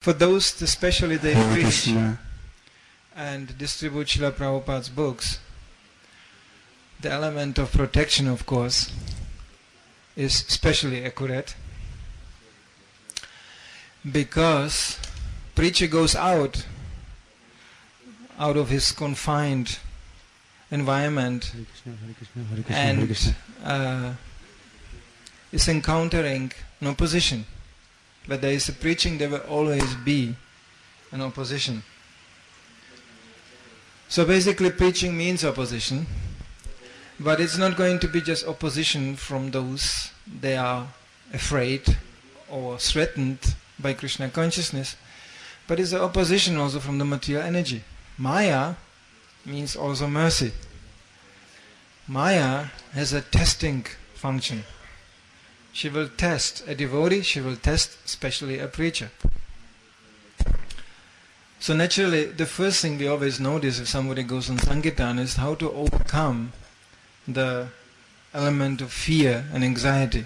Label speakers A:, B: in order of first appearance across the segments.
A: For those, especially they
B: Hare
A: preach
B: Krishna.
A: and distribute Srila Prabhupada's books, the element of protection, of course, is especially accurate, because preacher goes out of his confined environment
B: Hare Krishna, Hare Krishna, Hare Krishna, Hare
A: and
B: Krishna.
A: is encountering an opposition. But there is a preaching, there will always be an opposition. So basically preaching means opposition, but it's not going to be just opposition from those they are afraid or threatened by Krishna consciousness, but it's the opposition also from the material energy. Maya means also mercy. Maya has a testing function. She will test a devotee, she will test especially a preacher. So naturally, the first thing we always notice if somebody goes on Sankirtan is how to overcome the element of fear and anxiety.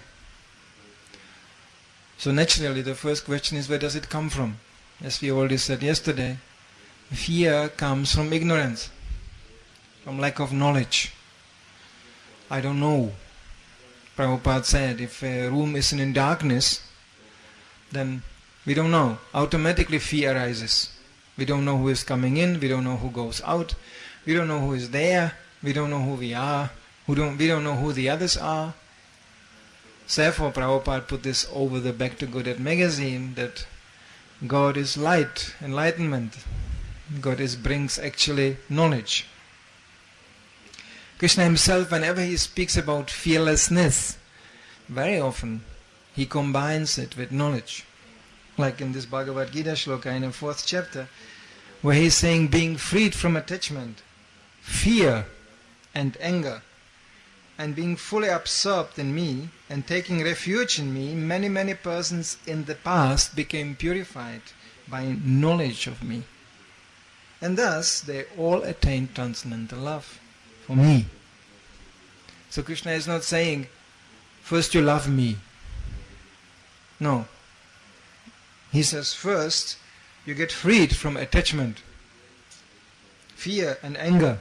A: So naturally, the first question is, where does it come from? As we already said yesterday, fear comes from ignorance, from lack of knowledge. I don't know. Prabhupada said, if a room is in darkness, then we don't know. Automatically fear arises. We don't know who is coming in, we don't know who goes out, we don't know who is there, we don't know who we are, we don't know who the others are. So therefore Prabhupada put this over the Back to Godhead magazine, that God is light, enlightenment. God brings actually knowledge. Krishna himself, whenever he speaks about fearlessness, very often he combines it with knowledge. Like in this Bhagavad Gita shloka in the 4th chapter, where he is saying, being freed from attachment, fear and anger, and being fully absorbed in me and taking refuge in me, many, many persons in the past became purified by knowledge of me. And thus they all attained transcendental love for me. So Krishna is not saying, first you love me. No. He says, first you get freed from attachment, fear and anger,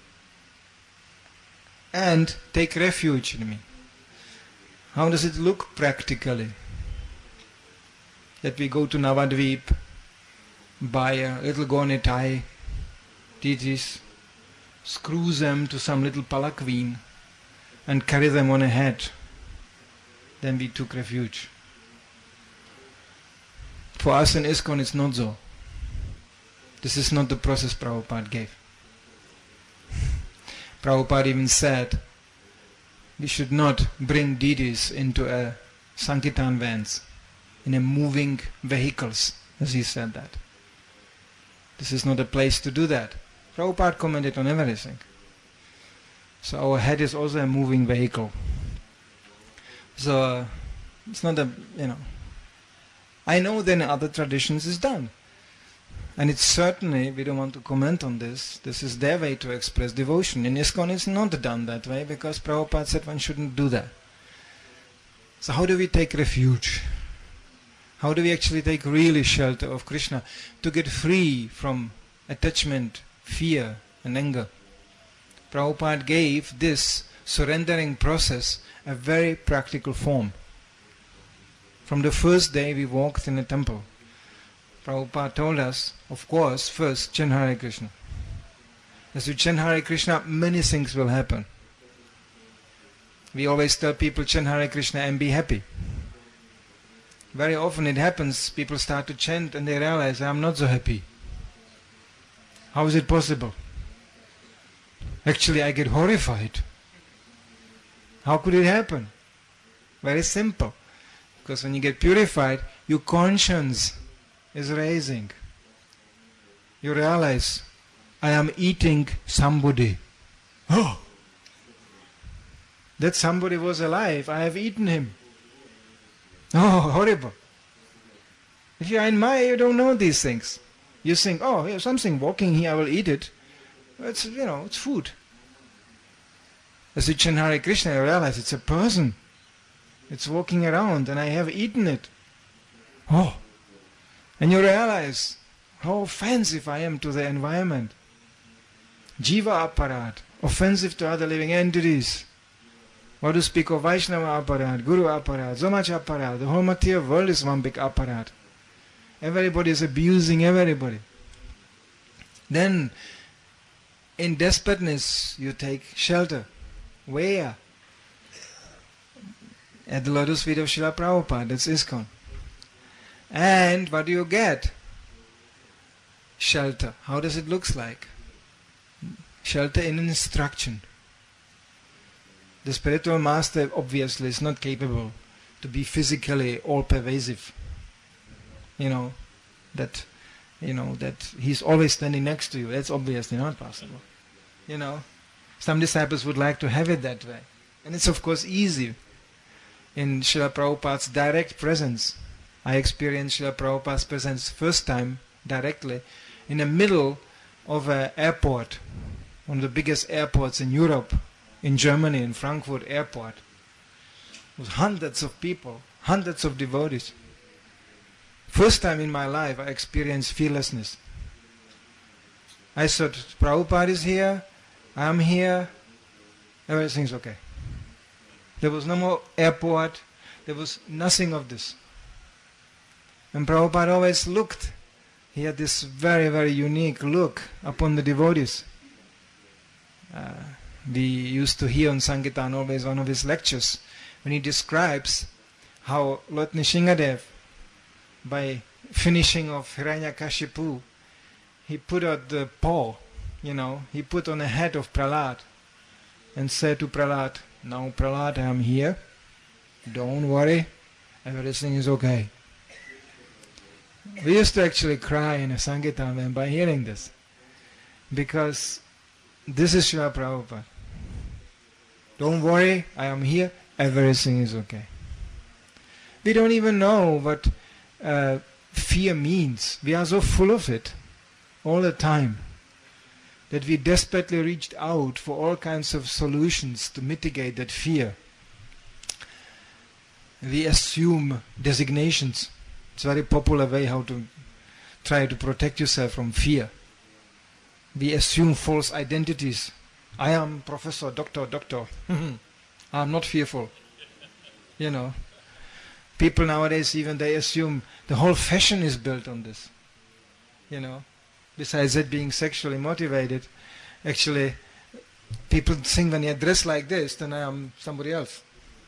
A: and take refuge in me. How does it look practically? That we go to Navadvip, buy a little Gornitai, deities, screw them to some little palanquin and carry them on a head. Then we took refuge. For us in ISKCON it's not so. This is not the process Prabhupada gave. Prabhupada even said, we should not bring deities into a Sankirtan vans, in a moving vehicles, as he said that. This is not a place to do that. Prabhupada commented on everything. So our head is also a moving vehicle. So it's not a, I know that in other traditions is done. And it's certainly, we don't want to comment on this, this is their way to express devotion. In ISKCON it's not done that way, because Prabhupada said one shouldn't do that. So how do we take refuge? How do we actually take really shelter of Krishna to get free from attachment, fear and anger? Prabhupada gave this surrendering process a very practical form. From the first day we walked in a temple, Prabhupada told us, of course, first chant Hare Krishna. As you chant Hare Krishna, many things will happen. We always tell people chant Hare Krishna and be happy. Very often it happens, people start to chant and they realize, I'm not so happy. How is it possible? Actually, I get horrified. How could it happen? Very simple. Because when you get purified, your conscience is raising. You realize, I am eating somebody. Oh! That somebody was alive, I have eaten him. Oh, horrible. If you are in Maya, you don't know these things. You think, oh, there's something walking here, I will eat it. It's, it's food. As you chant Hare Krishna, you realize it's a person. It's walking around and I have eaten it. Oh! And you realize how offensive I am to the environment. Jiva aparat, offensive to other living entities. What to speak of Vaishnava aparat, Guru aparat, so much aparat. The whole material world is one big aparat. Everybody is abusing everybody. Then, in desperateness, you take shelter. Where? At the lotus feet of Srila Prabhupada, that's ISKCON. And what do you get? Shelter. How does it look like? Shelter in instruction. The spiritual master obviously is not capable to be physically all-pervasive. That he's always standing next to you. That's obviously not possible. Some disciples would like to have it that way. And it's of course easy. In Srila Prabhupada's direct presence, I experienced Srila Prabhupada's presence first time directly in the middle of an airport, one of the biggest airports in Europe, in Germany, in Frankfurt airport. With hundreds of people, hundreds of devotees. First time in my life I experienced fearlessness. I thought, Prabhupada is here, I am here, everything's okay. There was no more airport, there was nothing of this. And Prabhupada always looked, he had this very, very unique look upon the devotees. We used to hear on Sankirtan always one of his lectures, when he describes how Lord Nrsingadev, by finishing of Hiranyakashipu, he put out the paw, he put on the head of Prahlad and said to Prahlad, now Prahlad, I am here, don't worry, everything is okay. We used to actually cry in a Sankirtan by hearing this, because this is Srila Prabhupada. Don't worry, I am here, everything is okay. We don't even know what fear means. We are so full of it all the time that we desperately reached out for all kinds of solutions to mitigate that fear. We assume designations. It's a very popular way how to try to protect yourself from fear. We assume false identities. I am professor, doctor. I'm not fearful. People nowadays even they assume the whole fashion is built on this. Besides that being sexually motivated, actually people think when they are dressed like this, then I am somebody else.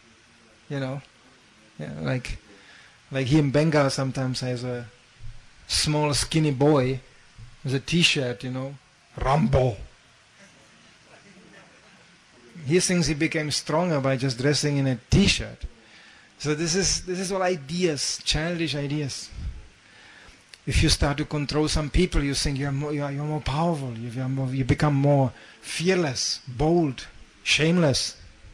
A: Like here in Bengal sometimes there's a small skinny boy with a t-shirt, Rambo. He thinks he became stronger by just dressing in a t-shirt. So this is all ideas, childish ideas. If you start to control some people, you think you're more powerful, you become more fearless, bold, shameless.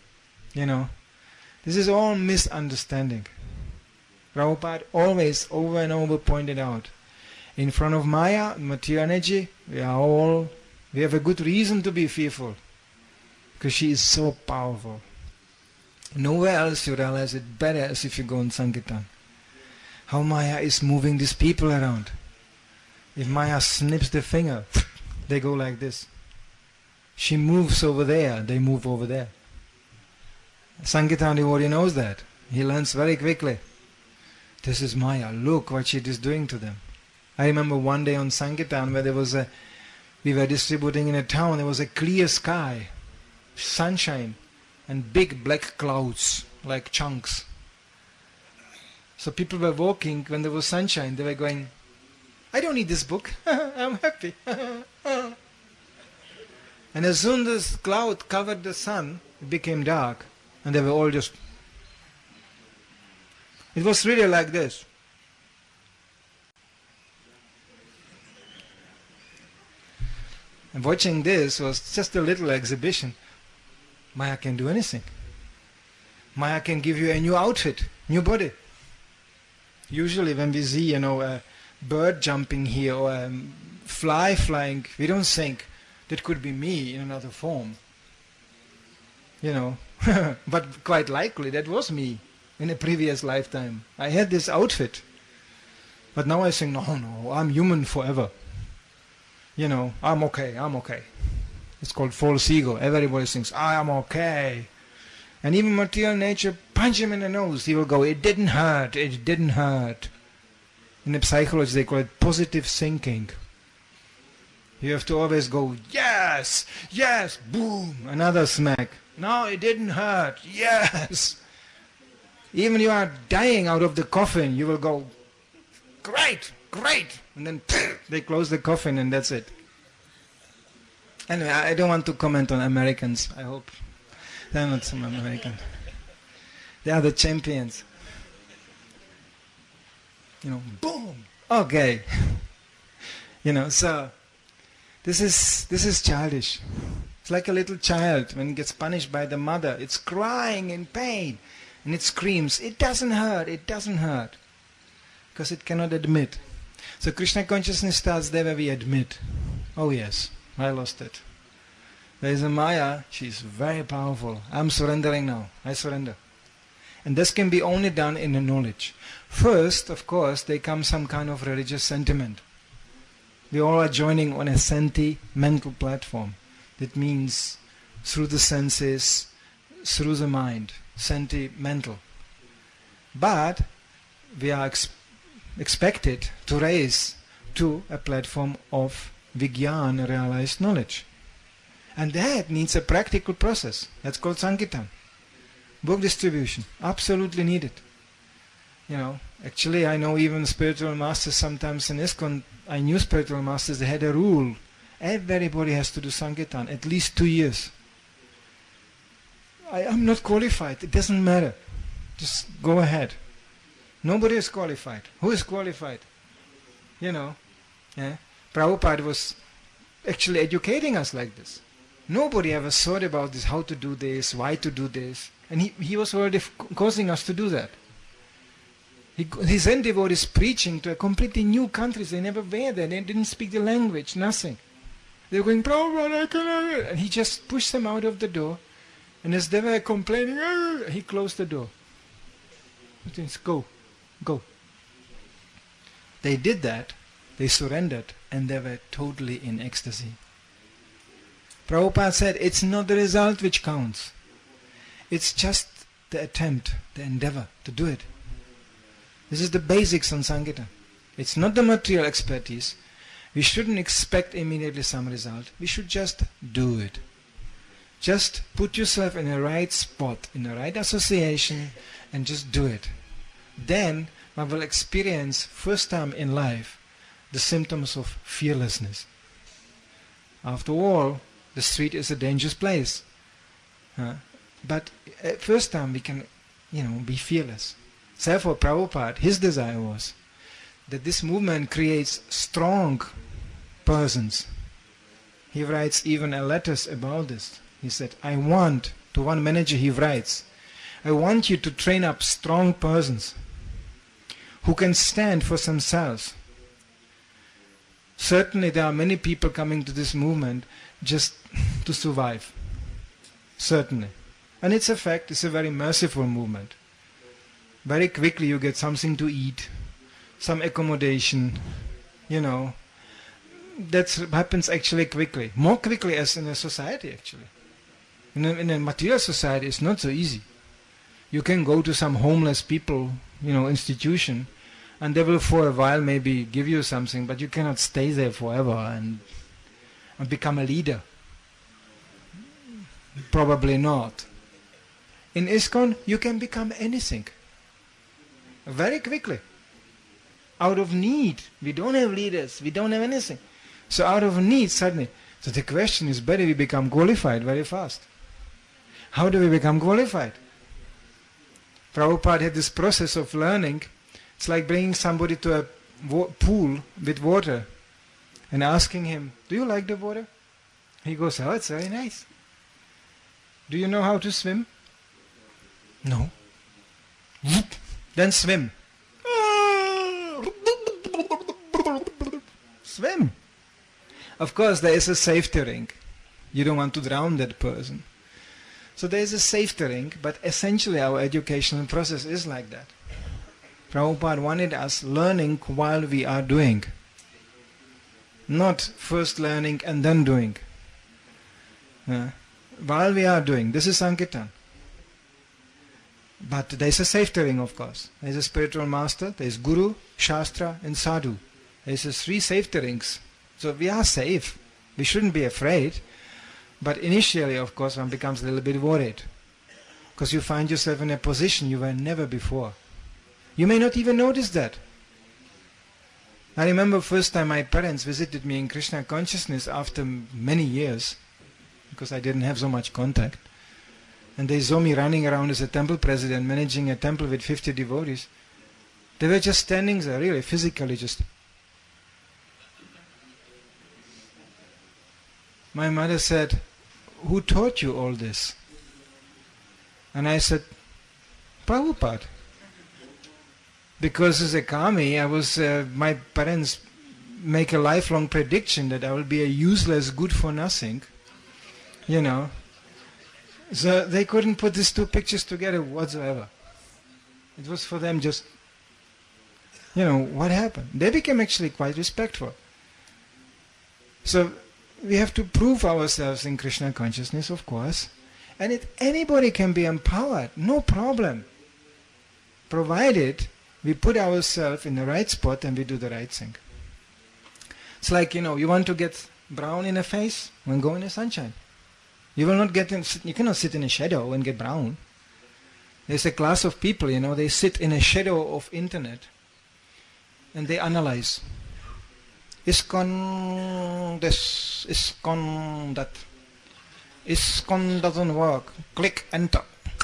A: This is all misunderstanding. Prabhupada always over and over pointed out, in front of Maya, material energy, we have a good reason to be fearful, because she is so powerful. Nowhere else you realize it better as if you go on Sankirtan. How Maya is moving these people around. If Maya snips the finger, they go like this. She moves over there, they move over there. Sankirtan devotee knows that. He learns very quickly. This is Maya, look what she is doing to them. I remember one day on Sankirtan where we were distributing in a town, there was a clear sky, sunshine, and big black clouds, like chunks. So people were walking, when there was sunshine, they were going, I don't need this book, I'm happy. And as soon as this cloud covered the sun, it became dark, and they were all just... It was really like this. And watching this was just a little exhibition. Maya can do anything. Maya can give you a new outfit, new body. Usually when we see, a bird jumping here or a fly flying, we don't think that could be me in another form. But quite likely that was me in a previous lifetime. I had this outfit. But now I think, no, I'm human forever. I'm okay. It's called false ego. Everybody thinks, I am okay. And even material nature, punch him in the nose, he will go, it didn't hurt. In the psychology they call it positive thinking. You have to always go, yes, boom, another smack. No, it didn't hurt, yes. Even you are dying out of the coffin, you will go, great. And then they close the coffin and that's it. Anyway, I don't want to comment on Americans. I hope they're not some American. They are the champions. Boom. Okay. So this is childish. It's like a little child when it gets punished by the mother. It's crying in pain and it screams, it doesn't hurt. Because it cannot admit. So Krishna consciousness starts there where we admit, oh yes, I lost it. There is a Maya, she's very powerful. I'm surrendering now. I surrender. And this can be only done in the knowledge. First, of course, there comes some kind of religious sentiment. We all are joining on a sentimental platform. That means through the senses, through the mind. Sentimental. But we are expected to raise to a platform of Vijnana, realized knowledge. And that needs a practical process. That's called Sankirtan. Book distribution. Absolutely needed. Actually I know even spiritual masters sometimes in ISKCON, I knew spiritual masters, they had a rule. Everybody has to do Sankirtan, at least 2 years. I am not qualified. It doesn't matter. Just go ahead. Nobody is qualified. Who is qualified? Prabhupada was actually educating us like this. Nobody ever thought about this, how to do this, why to do this. And he was already causing us to do that. He sent devotees preaching to a completely new countries. They never were there. They didn't speak the language, nothing. They were going, Prabhupada, I cannot. And he just pushed them out of the door. And as they were complaining, he closed the door. He says, go. They did that. They surrendered. And they were totally in ecstasy. Prabhupada said, it's not the result which counts. It's just the attempt, the endeavor to do it. This is the basics on Sankirtan. It's not the material expertise. We shouldn't expect immediately some result. We should just do it. Just put yourself in the right spot, in the right association, and just do it. Then one will experience, first time in life, the symptoms of fearlessness. After all, the street is a dangerous place. But at first time we can, be fearless. Therefore, Prabhupada, his desire was that this movement creates strong persons. He writes even letters about this. He said, I want, to one manager he writes, I want you to train up strong persons who can stand for themselves. Certainly there are many people coming to this movement just to survive. Certainly. And it's a fact, it's a very merciful movement. Very quickly you get something to eat, some accommodation, That happens actually quickly. More quickly as in a society actually. In a material society it's not so easy. You can go to some homeless people, institution, and they will for a while maybe give you something, but you cannot stay there forever and become a leader. Probably not. In ISKCON you can become anything. Very quickly. Out of need. We don't have leaders. We don't have anything. So out of need suddenly. So the question is better we become qualified very fast. How do we become qualified? Prabhupada had this process of learning. It's like bringing somebody to a pool with water and asking him, do you like the water? He goes, oh, it's very nice. Do you know how to swim? No. Then swim. Swim. Of course there is a safety ring. You don't want to drown that person. So there is a safety ring, but essentially our educational process is like that. Prabhupada wanted us learning while we are doing. Not first learning and then doing. While we are doing. This is Sankirtan. But there is a safety ring, of course. There is a spiritual master, there is Guru, Shastra and Sadhu. There is 3 safety rings. So we are safe. We shouldn't be afraid. But initially, of course, one becomes a little bit worried. Because you find yourself in a position you were never before. You may not even notice that. I remember first time my parents visited me in Krishna consciousness after many years, because I didn't have so much contact. And they saw me running around as a temple president, managing a temple with 50 devotees. They were just standing there, really, physically just. My mother said, "Who taught you all this?" And I said, "Prabhupada." Because as a kami, my parents make a lifelong prediction that I will be a useless, good for nothing. You know. So they couldn't put these 2 pictures together whatsoever. It was for them just, what happened? They became actually quite respectful. So we have to prove ourselves in Krishna consciousness, of course. And anybody can be empowered, no problem. Provided we put ourselves in the right spot and we do the right thing. It's like, you want to get brown in the face, then go in the sunshine. You cannot sit in a shadow and get brown. There's a class of people, they sit in a shadow of internet and they analyze. ISKCON this, ISKCON that. ISKCON doesn't work. Click enter.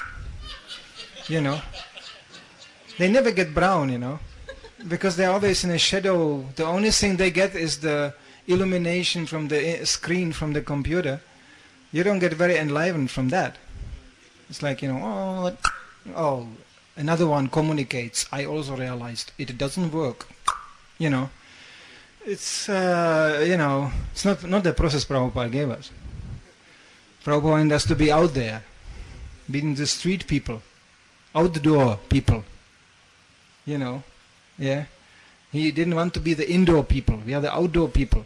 A: They never get brown, because they're always in a shadow. The only thing they get is the illumination from the screen from the computer. You don't get very enlivened from that. It's like, another one communicates. I also realized it doesn't work. It's, it's not the process Prabhupada gave us. Prabhupada wanted us to be out there, being the street people, outdoor people. Yeah. He didn't want to be the indoor people. We are the outdoor people.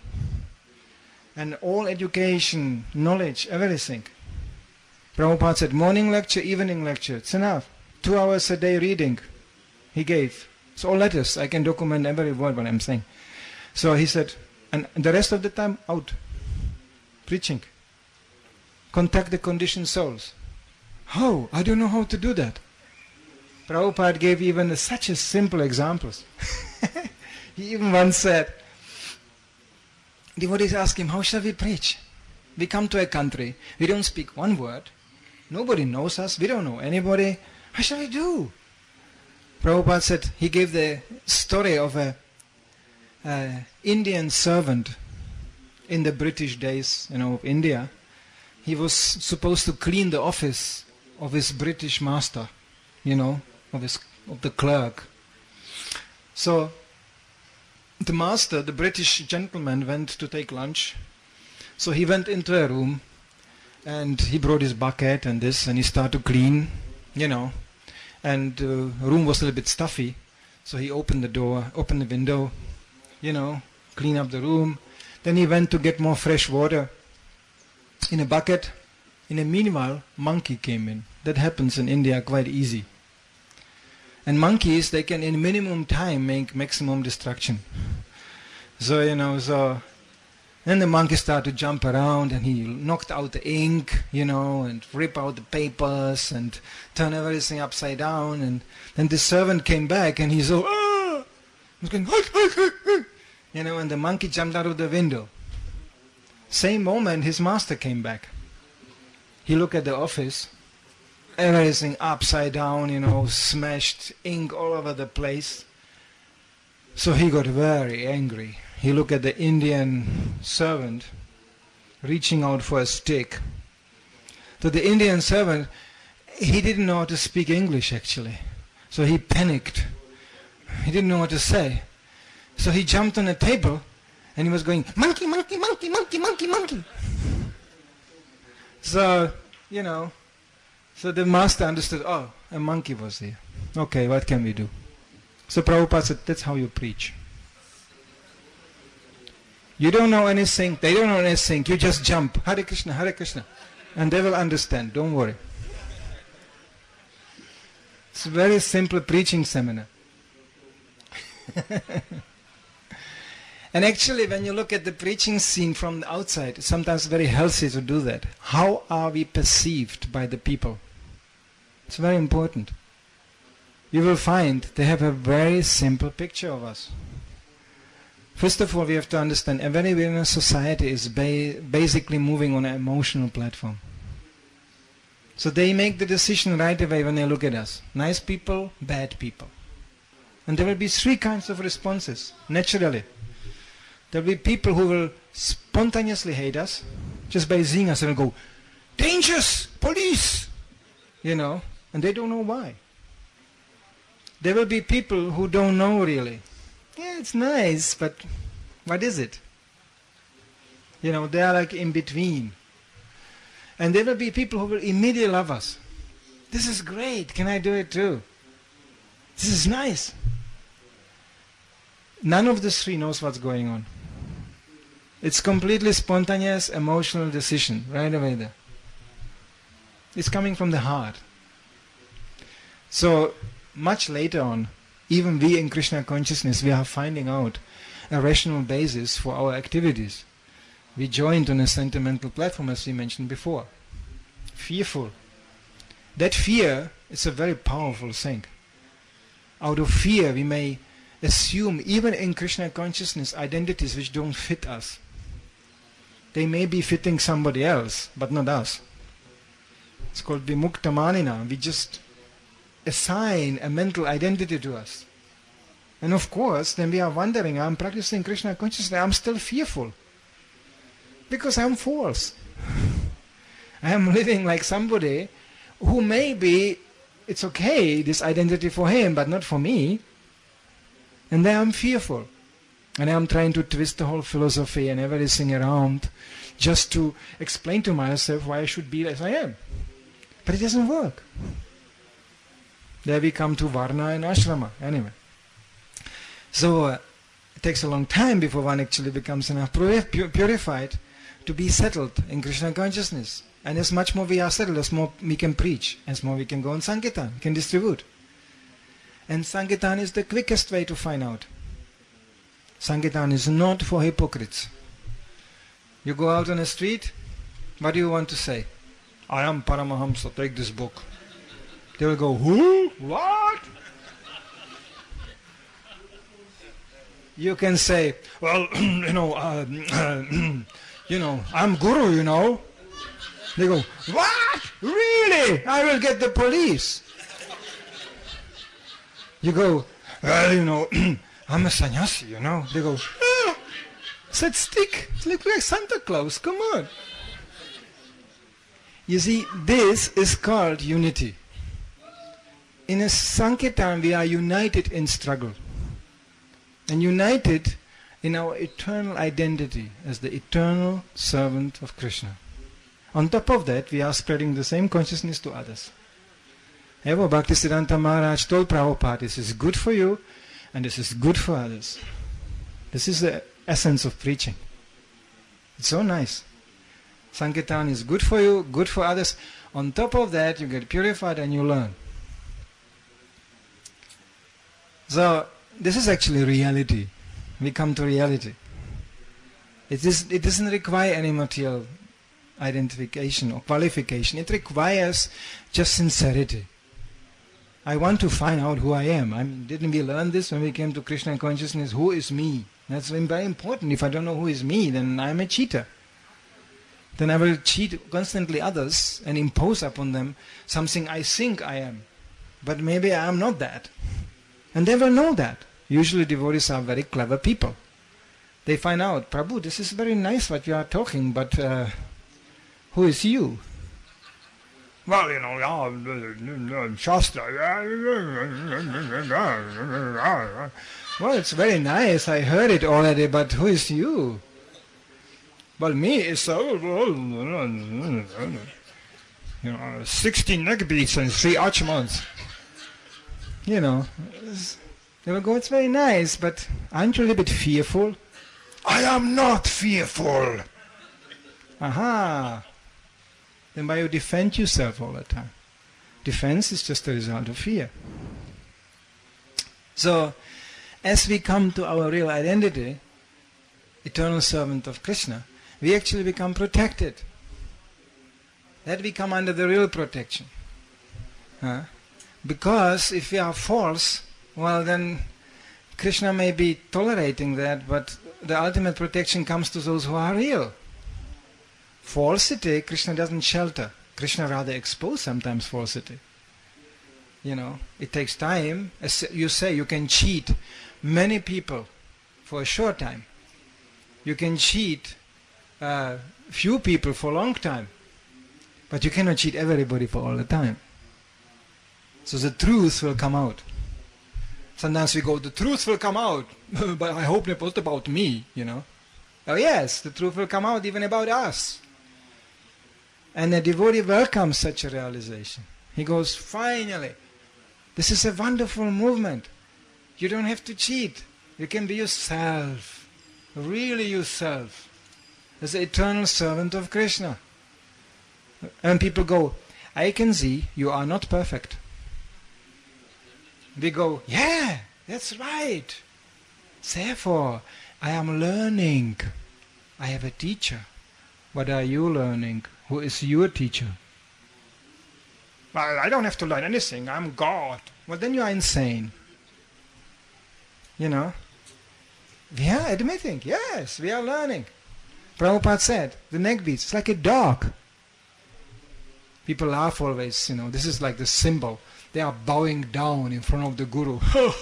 A: And all education, knowledge, everything. Prabhupada said, morning lecture, evening lecture, it's enough. 2 hours a day reading, he gave. It's all letters. I can document every word what I'm saying. So he said, and the rest of the time, out. Preaching. Contact the conditioned souls. How? I don't know how to do that. Prabhupada gave even such a simple examples. He even once said, devotees ask him, how shall we preach? We come to a country, we don't speak one word, nobody knows us, we don't know anybody, how shall we do? Prabhupada said, he gave the story of a Indian servant in the British days, of India. He was supposed to clean the office of his British master, of the clerk. So the master, the British gentleman, went to take lunch. So he went into a room and he brought his bucket and this, and he started to clean, and the room was a little bit stuffy. So he opened the door, opened the window, clean up the room. Then he went to get more fresh water in a bucket. In the meanwhile, monkey came in. That happens in India quite easy. And monkeys, they can in minimum time make maximum destruction. So, then the monkey started to jump around and he knocked out the ink, and rip out the papers and turn everything upside down. And then the servant came back and he's all, ah! He was going, and the monkey jumped out of the window. Same moment his master came back. He looked at the office, everything upside down, smashed, ink all over the place. So he got very angry. He looked at the Indian servant reaching out for a stick. So the Indian servant, he didn't know how to speak English actually. So he panicked. He didn't know what to say. So he jumped on a table and he was going, monkey, monkey, monkey, monkey, monkey, monkey. So, so the master understood, oh, a monkey was here. Okay, what can we do? So Prabhupada said, that's how you preach. You don't know anything, they don't know anything, you just jump, Hare Krishna, and they will understand, don't worry. It's a very simple preaching seminar. And actually, when you look at the preaching scene from the outside, it's sometimes very healthy to do that. How are we perceived by the people? It's very important. You will find they have a very simple picture of us. First of all, we have to understand everybody in a society is basically moving on an emotional platform. So they make the decision right away when they look at us. Nice people, bad people. And there will be three kinds of responses, naturally. There will be people who will spontaneously hate us, just by seeing us and go, "Dangerous! Police!" And they don't know why. There will be people who don't know really. Yeah, it's nice, but what is it? They are like in between. And there will be people who will immediately love us. This is great, can I do it too? This is nice. None of the three knows what's going on. It's completely spontaneous, emotional decision, right away there. It's coming from the heart. So, much later on, even we in Krishna consciousness, we are finding out a rational basis for our activities. We joined on a sentimental platform, as we mentioned before. Fearful. That fear is a very powerful thing. Out of fear, we may assume, even in Krishna consciousness, identities which don't fit us. They may be fitting somebody else, but not us. It's called vimukta manina. We just assign a mental identity to us. And of course, then we are wondering, I'm practicing Krishna consciousness, I'm still fearful. Because I'm false. I am living like somebody who maybe it's okay, this identity for him, but not for me. And then I'm fearful. And I'm trying to twist the whole philosophy and everything around just to explain to myself why I should be as I am. But it doesn't work. There we come to Varna and Ashrama. Anyway. So it takes a long time before one actually becomes enough purified to be settled in Krishna consciousness. And as much more we are settled, as more we can preach, as more we can go on Sankirtan, we can distribute. And Sankirtan is the quickest way to find out. Sankirtan is not for hypocrites. You go out on the street, what do you want to say? I am Paramahamsa, take this book. They will go, who? What? You can say, well, I'm Guru, They go, what? Really? I will get the police. You go, well, I'm a sannyasi, They go, said stick. It looks like Santa Claus, come on. You see, this is called unity. In a Sankirtan, we are united in struggle. And united in our eternal identity as the eternal servant of Krishna. On top of that, we are spreading the same consciousness to others. Ever Bhaktisiddhanta Maharaj told Prabhupada, this is good for you and this is good for others. This is the essence of preaching. It's so nice. Sankirtan is good for you, good for others. On top of that, you get purified and you learn. So, this is actually reality. We come to reality. It doesn't require any material identification or qualification. It requires just sincerity. I want to find out who I am. Didn't we learn this when we came to Krishna consciousness? Who is me? That's very important. If I don't know who is me, then I am a cheater. Then I will cheat constantly others and impose upon them something I think I am. But maybe I am not that. And they will know that. Usually devotees are very clever people. They find out, Prabhu, this is very nice what you are talking, but who is you? Well, Shastra. Well, it's very nice, I heard it already, but who is you? Well, me is 16 neck beats and 3 archmans. They will go, it's very nice, but aren't you a little bit fearful? I am not fearful. Aha. Then why you defend yourself all the time? Defense is just a result of fear. So, as we come to our real identity, eternal servant of Krishna, we actually become protected. That we come under the real protection. Because if we are false, well then Krishna may be tolerating that, but the ultimate protection comes to those who are real. Falsity, Krishna doesn't shelter. Krishna rather exposes sometimes falsity. It takes time. As you say, you can cheat many people for a short time. You can cheat few people for a long time. But you cannot cheat everybody for all the time. So the truth will come out. Sometimes we go, the truth will come out, but I hope it was about me, Oh yes, the truth will come out even about us. And the devotee welcomes such a realization. He goes, finally, this is a wonderful movement. You don't have to cheat. You can be yourself, really yourself, as the eternal servant of Krishna. And people go, I can see you are not perfect. We go, yeah, that's right. Therefore, I am learning. I have a teacher. What are you learning? Who is your teacher? Well, I don't have to learn anything. I'm God. Well, then you are insane. We are admitting, yes, we are learning. Prabhupada said, the neck beats, it's like a dog. People laugh always, this is like the symbol. They are bowing down in front of the Guru.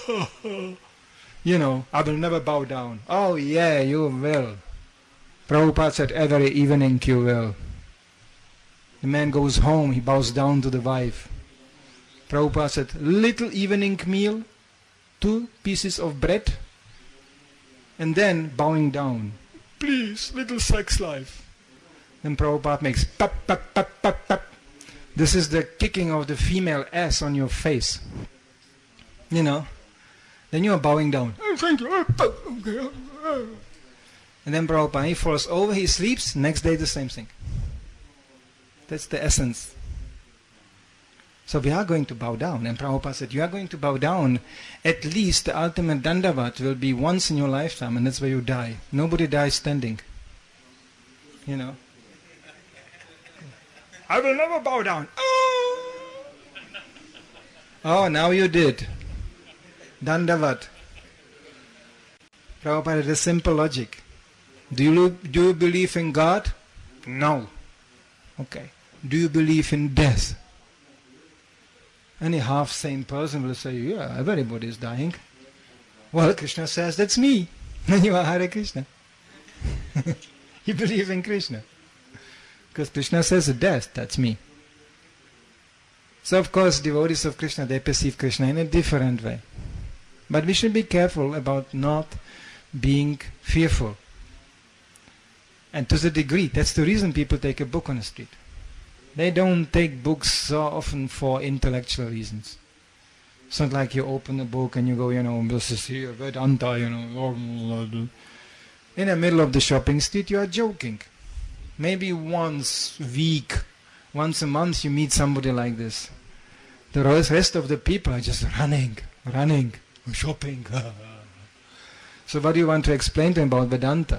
A: I will never bow down. Oh yeah, you will. Prabhupada said, every evening you will. The man goes home, he bows down to the wife. Prabhupada said, little evening meal, 2 pieces of bread, and then bowing down. Please, little sex life. Then Prabhupada makes pap, pap, pap, pap, pap. This is the kicking of the female ass on your face. Then you are bowing down. Oh, thank you. And then Prabhupada, he falls over, he sleeps, next day the same thing. That's the essence. So we are going to bow down. And Prabhupada said, you are going to bow down. At least the ultimate dandavat will be once in your lifetime, and that's where you die. Nobody dies standing. I will never bow down. Oh, now you did. Dandavat. Prabhupada had a simple logic. Do you believe in God? No. Okay. Do you believe in death? Any half-sane person will say, yeah, everybody is dying. Well, Krishna says, that's me. And you are Hare Krishna. You believe in Krishna. Because Krishna says death, that's me. So of course devotees of Krishna, they perceive Krishna in a different way. But we should be careful about not being fearful. And to the degree, that's the reason people take a book on the street. They don't take books so often for intellectual reasons. It's not like you open a book and you go, this is here, Vedanta, In the middle of the shopping street you are joking. Maybe once a week, once a month you meet somebody like this. The rest of the people are just running, shopping. So what do you want to explain to them about Vedanta?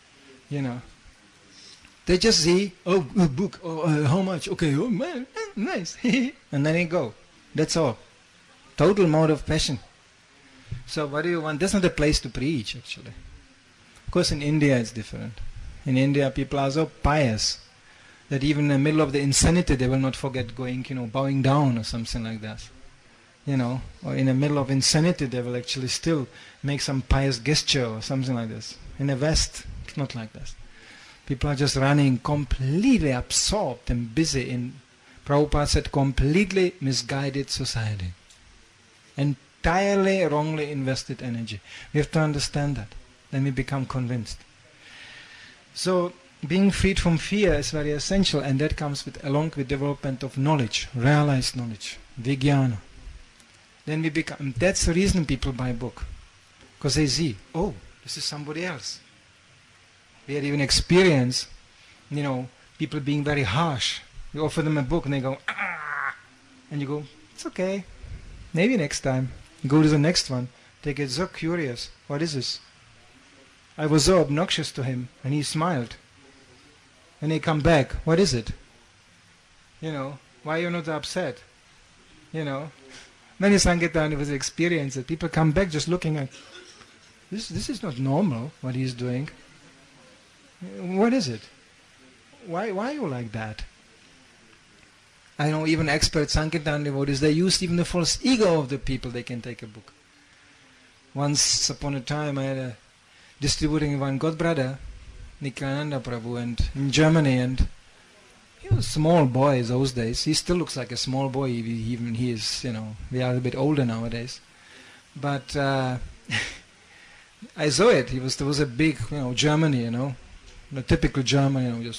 A: They just see, a book, how much? Okay, oh man, nice. And then they go. That's all. Total mode of passion. So what do you want? That's not a place to preach, actually. Of course in India it's different. In India people are so pious that even in the middle of the insanity they will not forget going, bowing down or something like that. Or in the middle of insanity they will actually still make some pious gesture or something like this. In the West, it's not like this. People are just running completely absorbed and busy in, Prabhupada said, completely misguided society. Entirely wrongly invested energy. We have to understand that. Then we become convinced. So, being freed from fear is very essential, and that comes along with development of knowledge, realized knowledge, vijnana. then we become, that's the reason people buy a book. Because they see, oh, this is somebody else. We had even experienced, people being very harsh. You offer them a book and they go, ah! And you go, it's okay. Maybe next time. You go to the next one. They get so curious. What is this? I was so obnoxious to him and he smiled. And they come back. What is it? Why are you not upset? Many Sankirtan was experience it. People come back just looking at, this is not normal what he's doing. What is it? Why are you like that? I know even expert Sankirtan devotees, they used even the false ego of the people, they can take a book. Once upon a time I had a distributing one god brother, Nikhilananda Prabhu, and in Germany, and he was a small boy those days. He still looks like a small boy, even he is, we are a bit older nowadays. But I saw it. There was a big, Germany, the typical German, just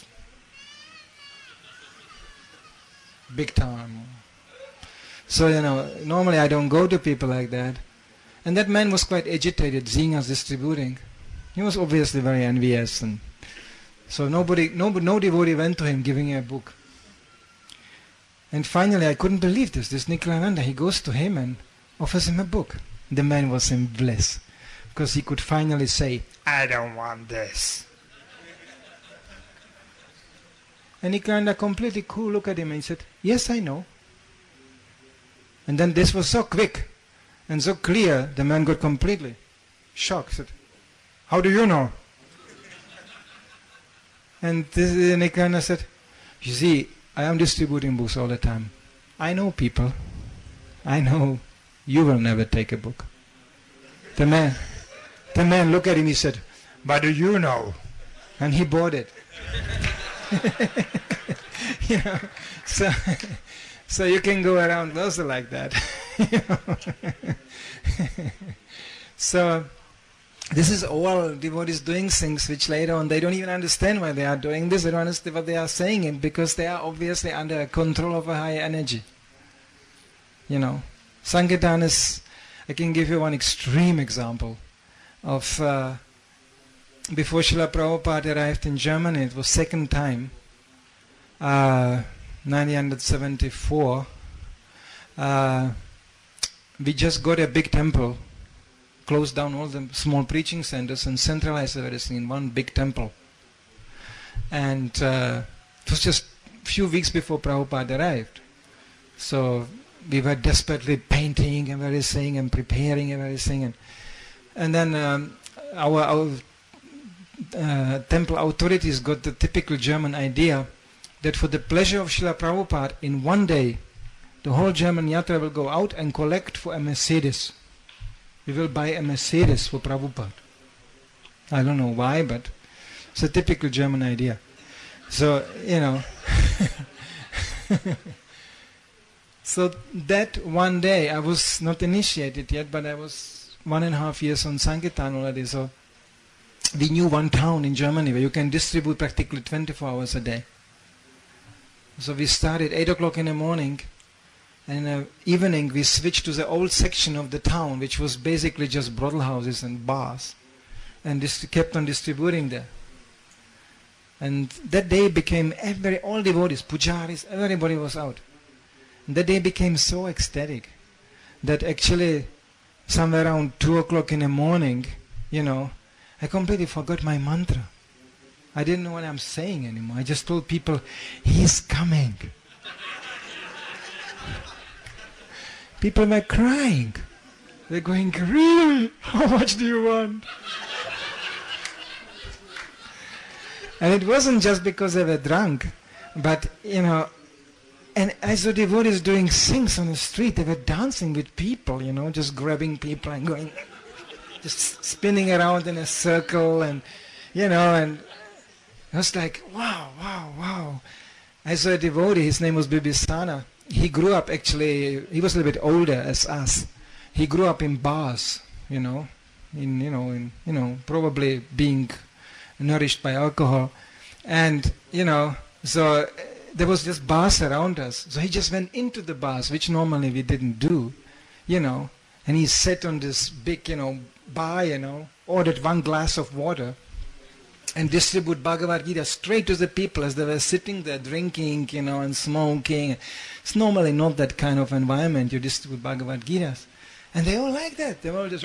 A: big time. So, normally I don't go to people like that. And that man was quite agitated, seeing us distributing. He was obviously very envious, and so no devotee went to him giving him a book. And finally I couldn't believe this Nikhilananda, he goes to him and offers him a book. The man was in bliss, because he could finally say, I don't want this. And Nikhilananda, completely cool, looked at him and said, yes, I know. And then this was so quick and so clear, the man got completely shocked. Said, how do you know? And Nikhilananda said, you see, I am distributing books all the time. I know people. I know you will never take a book. The man looked at him, he said, but do you know? And he bought it. So you can go around also like that. So this is all devotees doing things which later on they don't even understand why they are doing this. They don't understand what they are saying it, because they are obviously under control of a higher energy. Sankirtan is, I can give you one extreme example of before Srila Prabhupada arrived in Germany. It was second time, 1974. We just got a big temple, closed down all the small preaching centers and centralized everything in one big temple. And it was just a few weeks before Prabhupada arrived. So we were desperately painting and everything and preparing everything. And then our temple authorities got the typical German idea that for the pleasure of Srila Prabhupada, in one day, the whole German Yatra will go out and collect for a Mercedes. We will buy a Mercedes for Prabhupada. I don't know why, but it's a typical German idea. So, so that one day, I was not initiated yet, but I was 1.5 years on Sankirtan already, so we knew one town in Germany where you can distribute practically 24 hours a day. So we started 8 o'clock in the morning, and in the evening we switched to the old section of the town, which was basically just brothel houses and bars, and kept on distributing there. And that day became all devotees, pujaris, everybody was out. And that day became so ecstatic that actually somewhere around 2 o'clock in the morning, I completely forgot my mantra. I didn't know what I'm saying anymore. I just told people, he's coming. People were crying. They're going, really? How much do you want? And it wasn't just because they were drunk, but, and I saw devotees doing things on the street. They were dancing with people, just grabbing people and going, just spinning around in a circle, and, and I was like, wow, wow, wow. I saw a devotee, his name was Bibhisana. He grew up actually, he was a little bit older as us. He grew up in bars, probably being nourished by alcohol. And, so there was just bars around us. So he just went into the bars, which normally we didn't do. and he sat on this big, bar, ordered one glass of water, and distribute Bhagavad Gita straight to the people as they were sitting there drinking, and smoking. It's normally not that kind of environment you distribute Bhagavad Gitas. And they all like that. They all just,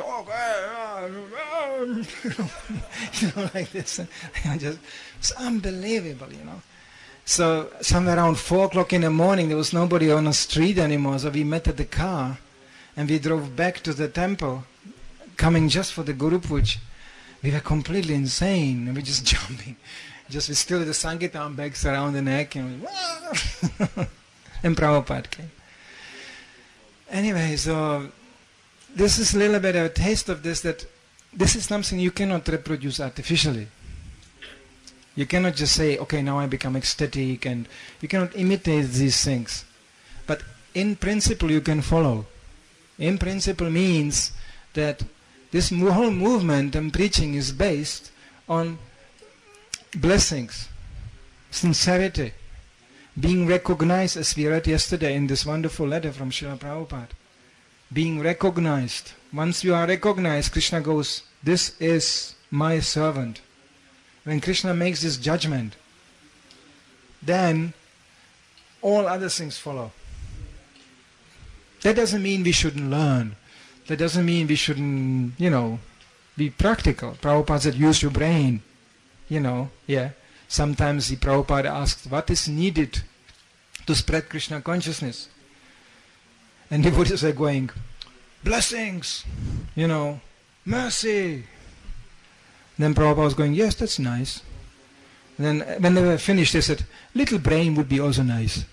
A: like this. It's unbelievable, So somewhere around 4 o'clock in the morning, there was nobody on the street anymore. So we met at the car, and we drove back to the temple, coming just for the Guru Puja. We were completely insane. We were just jumping. We still had the Sankirtan bags around the neck. And Prabhupada came. Anyway, so this is a little bit of a taste of this, that this is something you cannot reproduce artificially. You cannot just say, okay, now I become ecstatic, and you cannot imitate these things. But in principle you can follow. In principle means that this whole movement and preaching is based on blessings, sincerity, being recognized, as we read yesterday in this wonderful letter from Srila Prabhupada. Being recognized. Once you are recognized, Krishna goes, this is my servant. When Krishna makes this judgment, then all other things follow. That doesn't mean we shouldn't learn. That doesn't mean we shouldn't, be practical. Prabhupada said, use your brain. Sometimes the Prabhupada asks, what is needed to spread Krishna consciousness? And devotees are going, blessings, mercy. Then Prabhupada was going, yes, that's nice. And then when they were finished, they said, little brain would be also nice.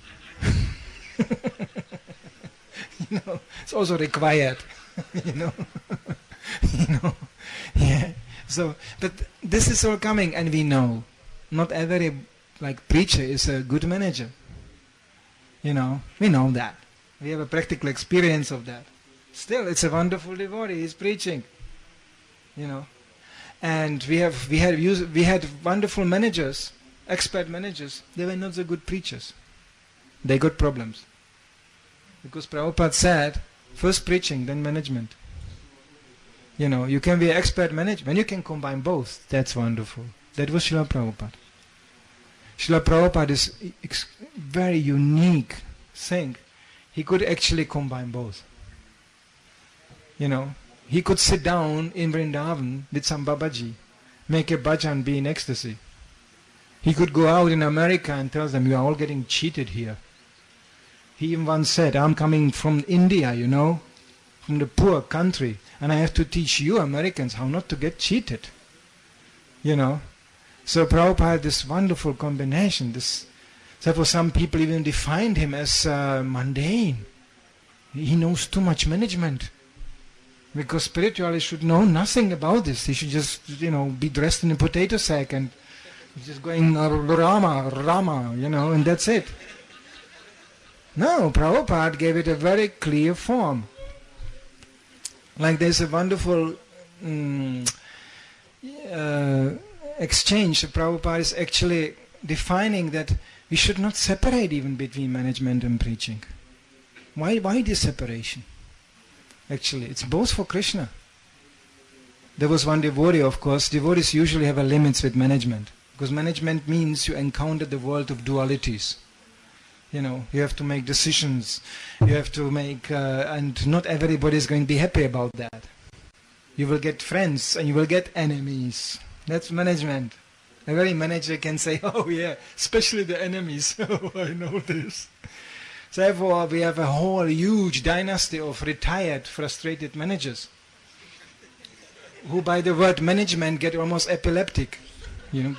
A: It's also required. Yeah. So, but this is all coming, and we know not every preacher is a good manager. We know that. We have a practical experience of that. Still, it's a wonderful devotee. He's preaching. And we had wonderful managers, expert managers. They were not so good preachers. They got problems. Because Prabhupada said, first preaching, then management. You can be an expert manager. When you can combine both, that's wonderful. That was Srila Prabhupada. Srila Prabhupada is very unique thing. He could actually combine both. He could sit down in Vrindavan with some Babaji, make a bhajan, be in ecstasy. He could go out in America and tell them, you are all getting cheated here. He even once said, I'm coming from India, from the poor country, and I have to teach you Americans how not to get cheated. So Prabhupada had this wonderful combination. Therefore some people even defined him as mundane. He knows too much management. Because spiritualists should know nothing about this. He should just, be dressed in a potato sack and just going Rama, and that's it. No, Prabhupada gave it a very clear form. Like there's a wonderful exchange. Prabhupada is actually defining that we should not separate even between management and preaching. Why this separation? Actually, it's both for Krishna. There was one devotee, of course. Devotees usually have a limits with management. Because management means you encounter the world of dualities. You have to make decisions. You have to make, and not everybody is going to be happy about that. You will get friends and you will get enemies. That's management. A very manager can say, oh yeah, especially the enemies. Oh, I know this. So therefore, we have a whole huge dynasty of retired, frustrated managers who by the word management get almost epileptic. No,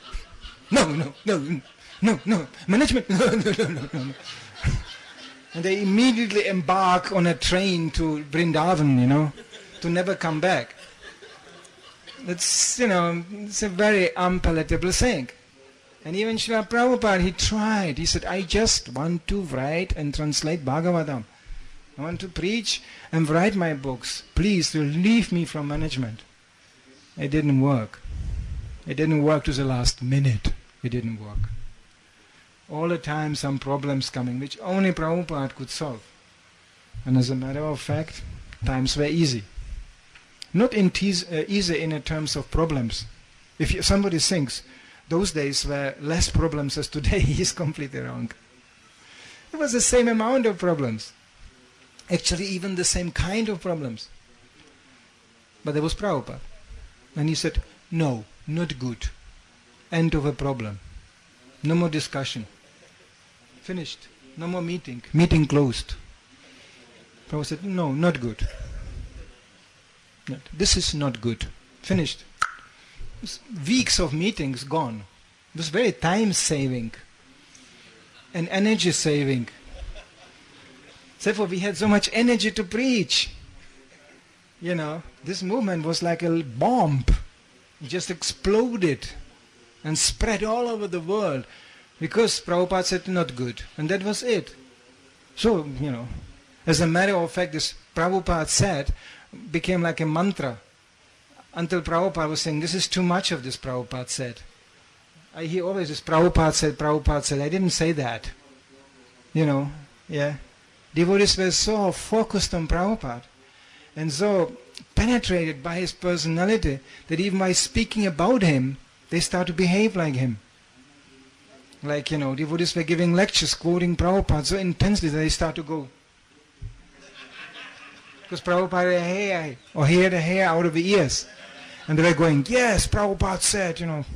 A: management, no. And they immediately embark on a train to Vrindavan, to never come back. That's, it's a very unpalatable thing. And even Srila Prabhupada, he tried. He said, I just want to write and translate Bhagavatam. I want to preach and write my books. Please, relieve me from management. It didn't work. It didn't work to the last minute. It didn't work. All the time some problems coming, which only Prabhupada could solve. And as a matter of fact, times were easy. Not easy in terms of problems. If somebody thinks those days were less problems as today, he is completely wrong. It was the same amount of problems. Actually, even the same kind of problems. But there was Prabhupada. And he said, no, not good. End of a problem. No more discussion. Finished. No more meeting. Meeting closed. Prabhupada said, no, not good. This is not good. Finished. Weeks of meetings gone. It was very time saving and energy saving. Therefore we had so much energy to preach. You know, this movement was like a bomb. It just exploded and spread all over the world because Prabhupada said not good. And that was it. So, you know, as a matter of fact, this Prabhupada said became like a mantra until Prabhupada was saying, this is too much of this, Prabhupada said. I hear always this, Prabhupada said, Prabhupada said. I didn't say that. You know, yeah. Devotees were so focused on Prabhupada and so penetrated by his personality that even by speaking about him, they start to behave like him. Like, you know, devotees were giving lectures quoting Prabhupada so intensely that they start to go. Because Prabhupada had hair, or he had a hair out of the ears. And they were going, yes, Prabhupada said, you know.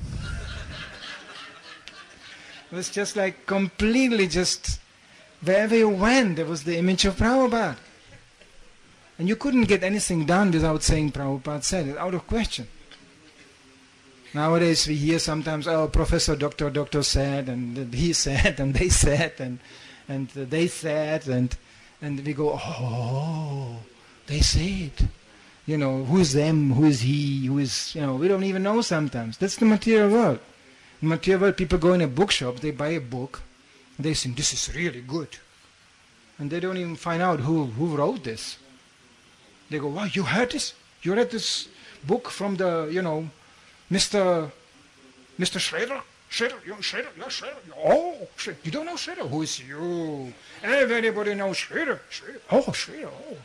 A: It was just like completely just, wherever you went, there was the image of Prabhupada. And you couldn't get anything done without saying Prabhupada said it, out of question. Nowadays we hear sometimes, oh, Professor Doctor said, and he said, and they said, and they said, and we go, oh, they said. You know, who is them, who is he, who is, you know, we don't even know sometimes. That's the material world. In material world, people go in a bookshop, they buy a book, and they think, this is really good. And they don't even find out who wrote this. They go, wow, you heard this? You read this book from the, you know, Mr. Schrader? Schrader? You know Schrader? Yeah, Schrader. Oh, Schrader. You don't know Schrader? Who is you? Everybody knows Schrader. Schrader. Oh, Schrader. Oh.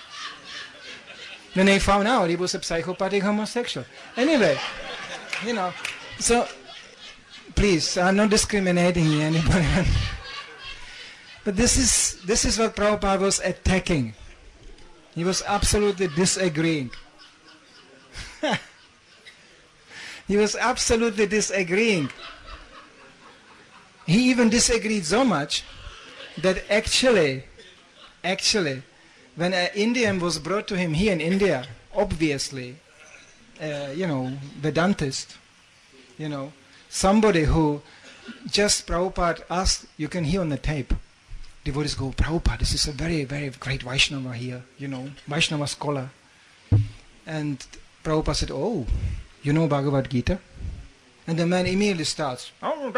A: Then they found out he was a psychopathic homosexual. Anyway, you know, so, please, I'm not discriminating anybody. But this is what Prabhupada was attacking. He was absolutely disagreeing. He was absolutely disagreeing. He even disagreed so much that actually, when an Indian was brought to him here in India, obviously, you know, Vedantist, you know, somebody who just Prabhupada asked, you can hear on the tape, devotees go, Prabhupada, this is a very, very great Vaishnava here, you know, Vaishnava scholar. And Prabhupada said, oh, you know Bhagavad Gita? And the man immediately starts, oh,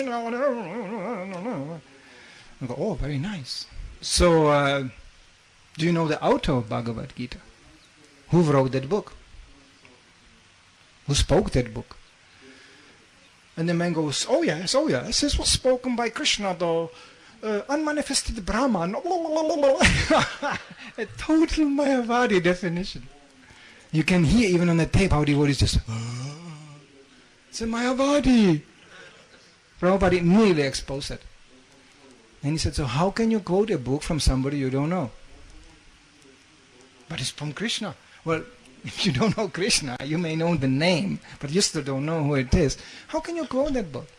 A: I go, oh, very nice. So, do you know the author of Bhagavad Gita? Who wrote that book? Who spoke that book? And the man goes, oh yes, this was spoken by Krishna, the unmanifested Brahman. A total Mayavadi definition. You can hear even on the tape how devotees just, it's a Mayavadi. Prabhupada immediately exposed it. And he said, so how can you quote a book from somebody you don't know? But it's from Krishna. Well, if you don't know Krishna, you may know the name, but you still don't know who it is. How can you quote that book?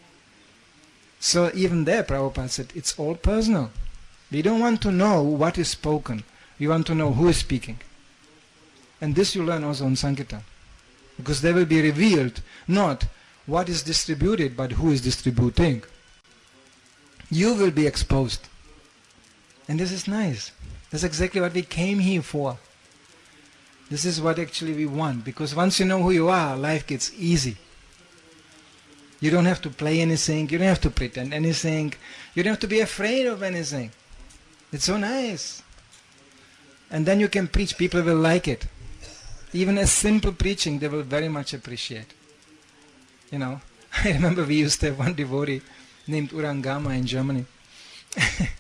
A: So even there, Prabhupada said, it's all personal. We don't want to know what is spoken. We want to know who is speaking. And this you learn also on Sankirtan. Because there will be revealed not what is distributed, but who is distributing. You will be exposed. And this is nice. That's exactly what we came here for. This is what actually we want. Because once you know who you are, life gets easy. You don't have to play anything. You don't have to pretend anything. You don't have to be afraid of anything. It's so nice. And then you can preach. People will like it. Even a simple preaching, they will very much appreciate. You know, I remember we used to have one devotee named Urangama in Germany.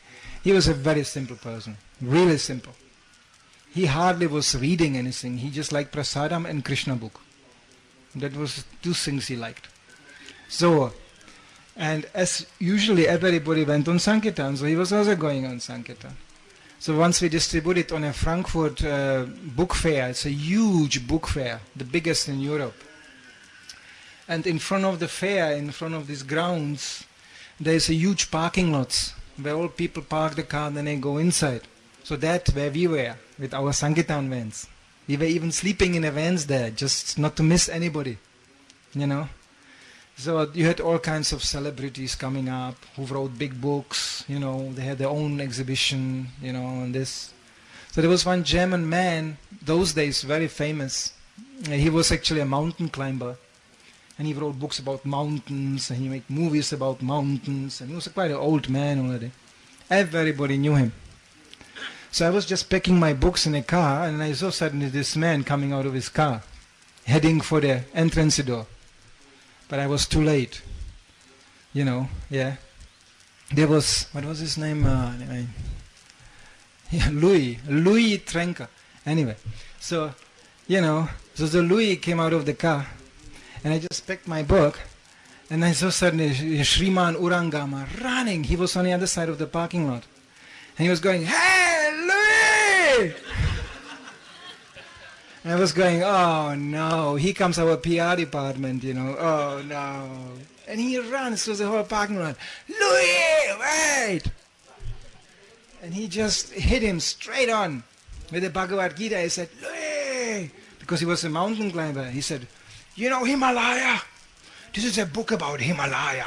A: He was a very simple person, really simple. He hardly was reading anything. He just liked prasadam and Krishna book. That was two things he liked. So, and as usually everybody went on Sankirtan, so he was also going on Sankirtan. So once we distributed on a Frankfurt book fair, it's a huge book fair, the biggest in Europe. And in front of the fair, in front of these grounds, there's a huge parking lots where all people park the car and then they go inside. So that's where we were with our Sankirtan vans. We were even sleeping in the vans there, just not to miss anybody, you know. So you had all kinds of celebrities coming up who wrote big books, you know, they had their own exhibition, you know, and this. So there was one German man, those days very famous. He was actually a mountain climber. And he wrote books about mountains, and he made movies about mountains, and he was quite an old man already. Everybody knew him. So I was just packing my books in a car, and I saw suddenly this man coming out of his car, heading for the entrance door. But I was too late. You know, yeah. There was, what was his name? Louis Trenker. Anyway, so, you know, so the Louis came out of the car, and I just picked my book, and I saw suddenly Shriman Urangama running. He was on the other side of the parking lot. And he was going, "Hey, Louis!" And I was going, "Oh no, here comes our PR department, you know, oh no." And he runs through the whole parking lot. "Louis, wait!" And he just hit him straight on with the Bhagavad Gita. He said, "Louis!" Because he was a mountain climber. He said, "You know Himalaya? This is a book about Himalaya."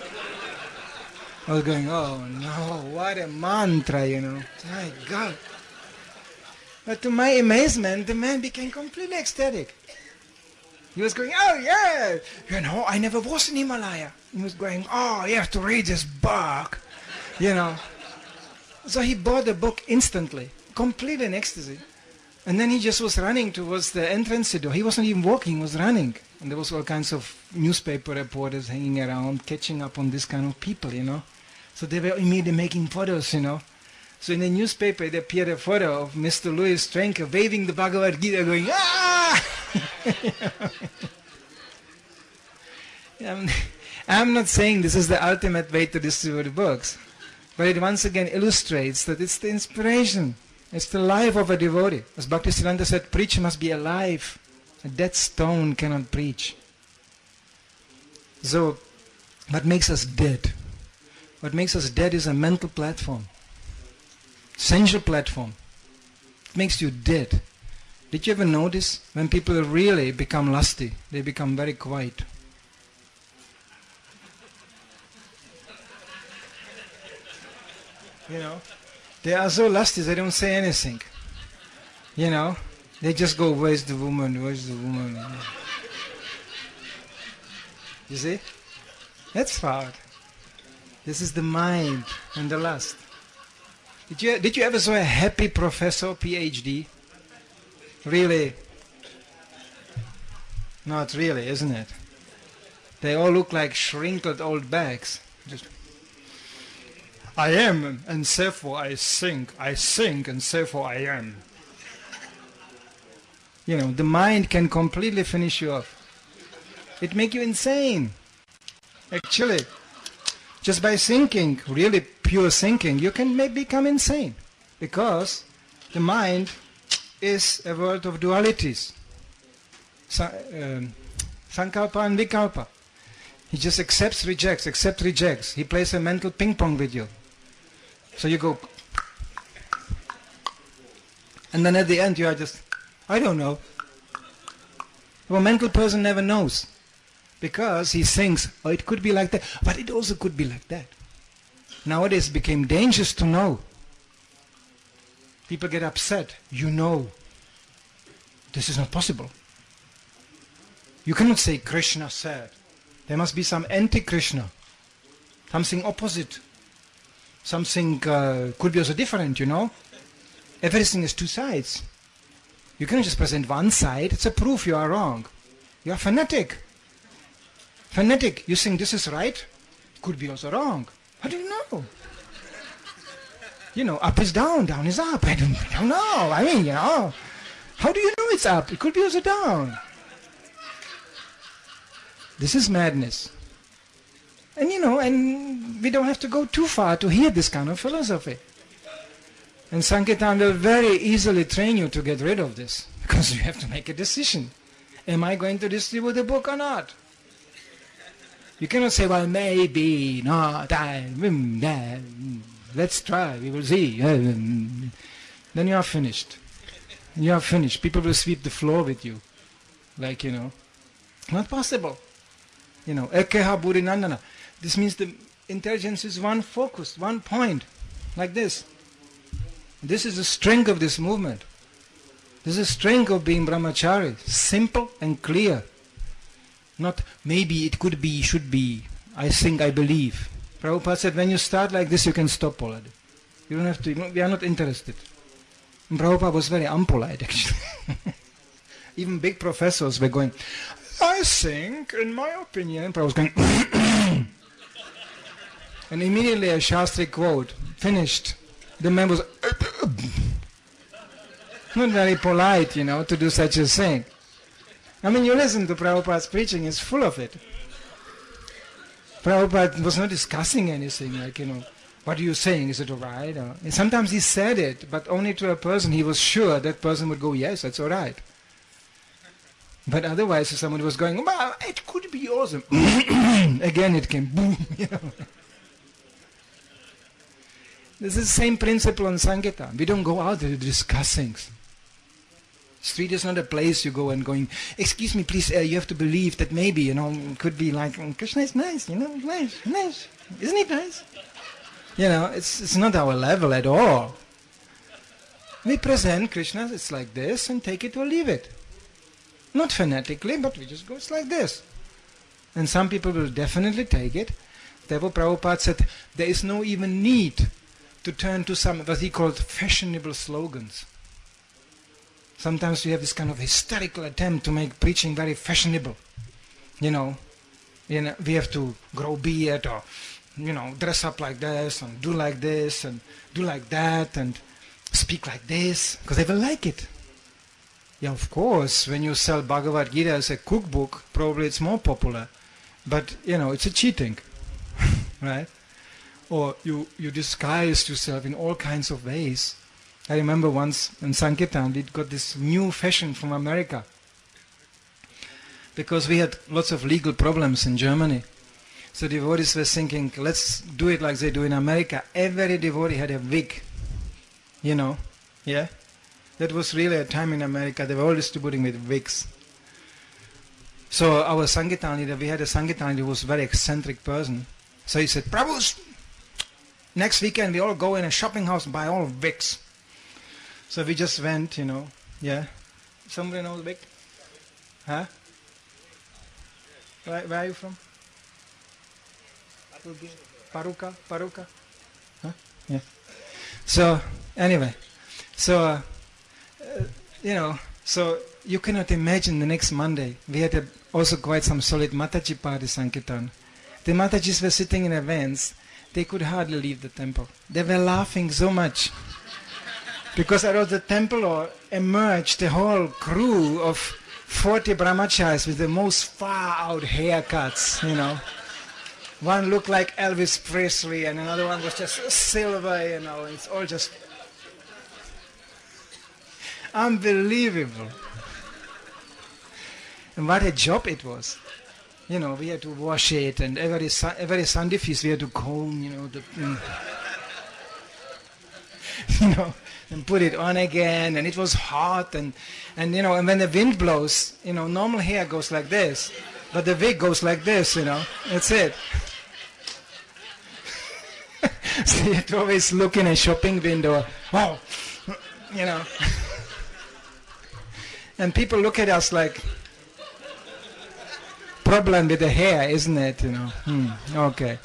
A: I was going, "Oh no, what a mantra, you know. My God." But to my amazement, the man became completely ecstatic. He was going, "Oh yeah, you know, I never was in Himalaya." He was going, "Oh, you have to read this book," you know. So he bought the book instantly, completely in ecstasy. And then he just was running towards the entrance door. He wasn't even walking, he was running. And there was all kinds of newspaper reporters hanging around, catching up on this kind of people, you know. So they were immediately making photos, you know. So in the newspaper, there appeared a photo of Mr. Louis Trenker waving the Bhagavad Gita, going, "Ah!" I'm not saying this is the ultimate way to distribute books. But it once again illustrates that it's the inspiration. It's the life of a devotee. As Bhaktisiddhanta said, preach must be alive. A dead stone cannot preach. So, what makes us dead? What makes us dead is a mental platform. Sensual platform. It makes you dead. Did you ever notice when people really become lusty, they become very quiet? You know? They are so lusty, they don't say anything. You know? They just go, "Where's the woman? Where's the woman?" You see? That's hard. This is the mind and the lust. Did you ever saw a happy professor, PhD? Really? Not really, isn't it? They all look like shrinkled old bags. Just, "I am, and therefore I think, and therefore I am." You know, the mind can completely finish you off. It make you insane. Actually, just by thinking, really pure thinking, you can become insane. Because the mind is a world of dualities. Sankalpa and Vikalpa. He just accepts, rejects. He plays a mental ping pong with you. So you go, and then at the end you are just, "I don't know." Well, a mental person never knows. Because he thinks, "Oh, it could be like that, but it also could be like that." Nowadays it became dangerous to know. People get upset. "You know. This is not possible. You cannot say Krishna said. There must be some anti-Krishna. Something opposite. Something could be also different, you know. Everything is two sides. You cannot just present one side. It's a proof you are wrong. You are fanatic. Fanatic. You think this is right? Could be also wrong. How do you know? up is down, down is up. I don't know. I mean, how do you know it's up? It could be also down. This is madness. And and we don't have to go too far to hear this kind of philosophy. And Sankirtan will very easily train you to get rid of this, because you have to make a decision. Am I going to distribute the book or not? You cannot say, well, maybe not, let's try, we will see. Then you are finished. You are finished. People will sweep the floor with you. Like, not possible. Ekkeha buddhinandana. This means the intelligence is one focus, one point, like this. This is the strength of this movement. This is the strength of being brahmachari. Simple and clear. Not maybe, it could be, should be, I think, I believe. Prabhupada said, when you start like this, you can stop already. You don't have to, we are not interested. And Prabhupada was very unpolite, actually. Even big professors were going, I think, in my opinion, Prabhupada was going, and immediately a Shastri quote, finished. The man was not very polite, to do such a thing. I mean, you listen to Prabhupada's preaching, it's full of it. Prabhupada was not discussing anything, like, what are you saying, is it alright? Sometimes he said it, but only to a person he was sure that person would go, yes, that's alright. But otherwise, if somebody was going, well, it could be awesome. Again it came, boom, This is the same principle on Sankirtan. We don't go out there to discuss things. Street is not a place you go and going, excuse me, please, you have to believe that maybe, it could be like, Krishna is nice, nice. Isn't it nice? It's not our level at all. We present Krishna, it's like this, and take it or leave it. Not fanatically, but we just go, it's like this. And some people will definitely take it. Therefore Prabhupada said, there is no even need to turn to some, what he called fashionable slogans. Sometimes we have this kind of hysterical attempt to make preaching very fashionable. We have to grow beard or, dress up like this and do like that and speak like this, because they will like it. Yeah, of course, when you sell Bhagavad Gita as a cookbook, probably it's more popular. But, it's a cheating, right? Or you disguised yourself in all kinds of ways. I remember once in Sankirtan, we got this new fashion from America. Because we had lots of legal problems in Germany. So devotees were thinking, let's do it like they do in America. Every devotee had a wig. Yeah? That was really a time in America. They were all distributing with wigs. So our Sankirtan leader, we had a Sankirtan leader who was a very eccentric person. So he said, Prabhus, next weekend we all go in a shopping house and buy all wigs. So we just went, yeah. Somebody knows wig? Huh? Where are you from? Paruka? Huh? Yeah. So, anyway. So, so you cannot imagine the next Monday. We had also quite some solid Mataji party Sankirtan. The Matajis were sitting in a vans. They could hardly leave the temple. They were laughing so much. Because out of the temple emerged a whole crew of 40 brahmacharis with the most far out haircuts, One looked like Elvis Presley and another one was just silver, It's all just unbelievable. And what a job it was. We had to wash it, and every Sunday feast we had to comb, and put it on again, and it was hot, and when the wind blows, normal hair goes like this, but the wig goes like this, that's it. So you had to always look in a shopping window, wow, and people look at us like, problem with the hair, isn't it, okay.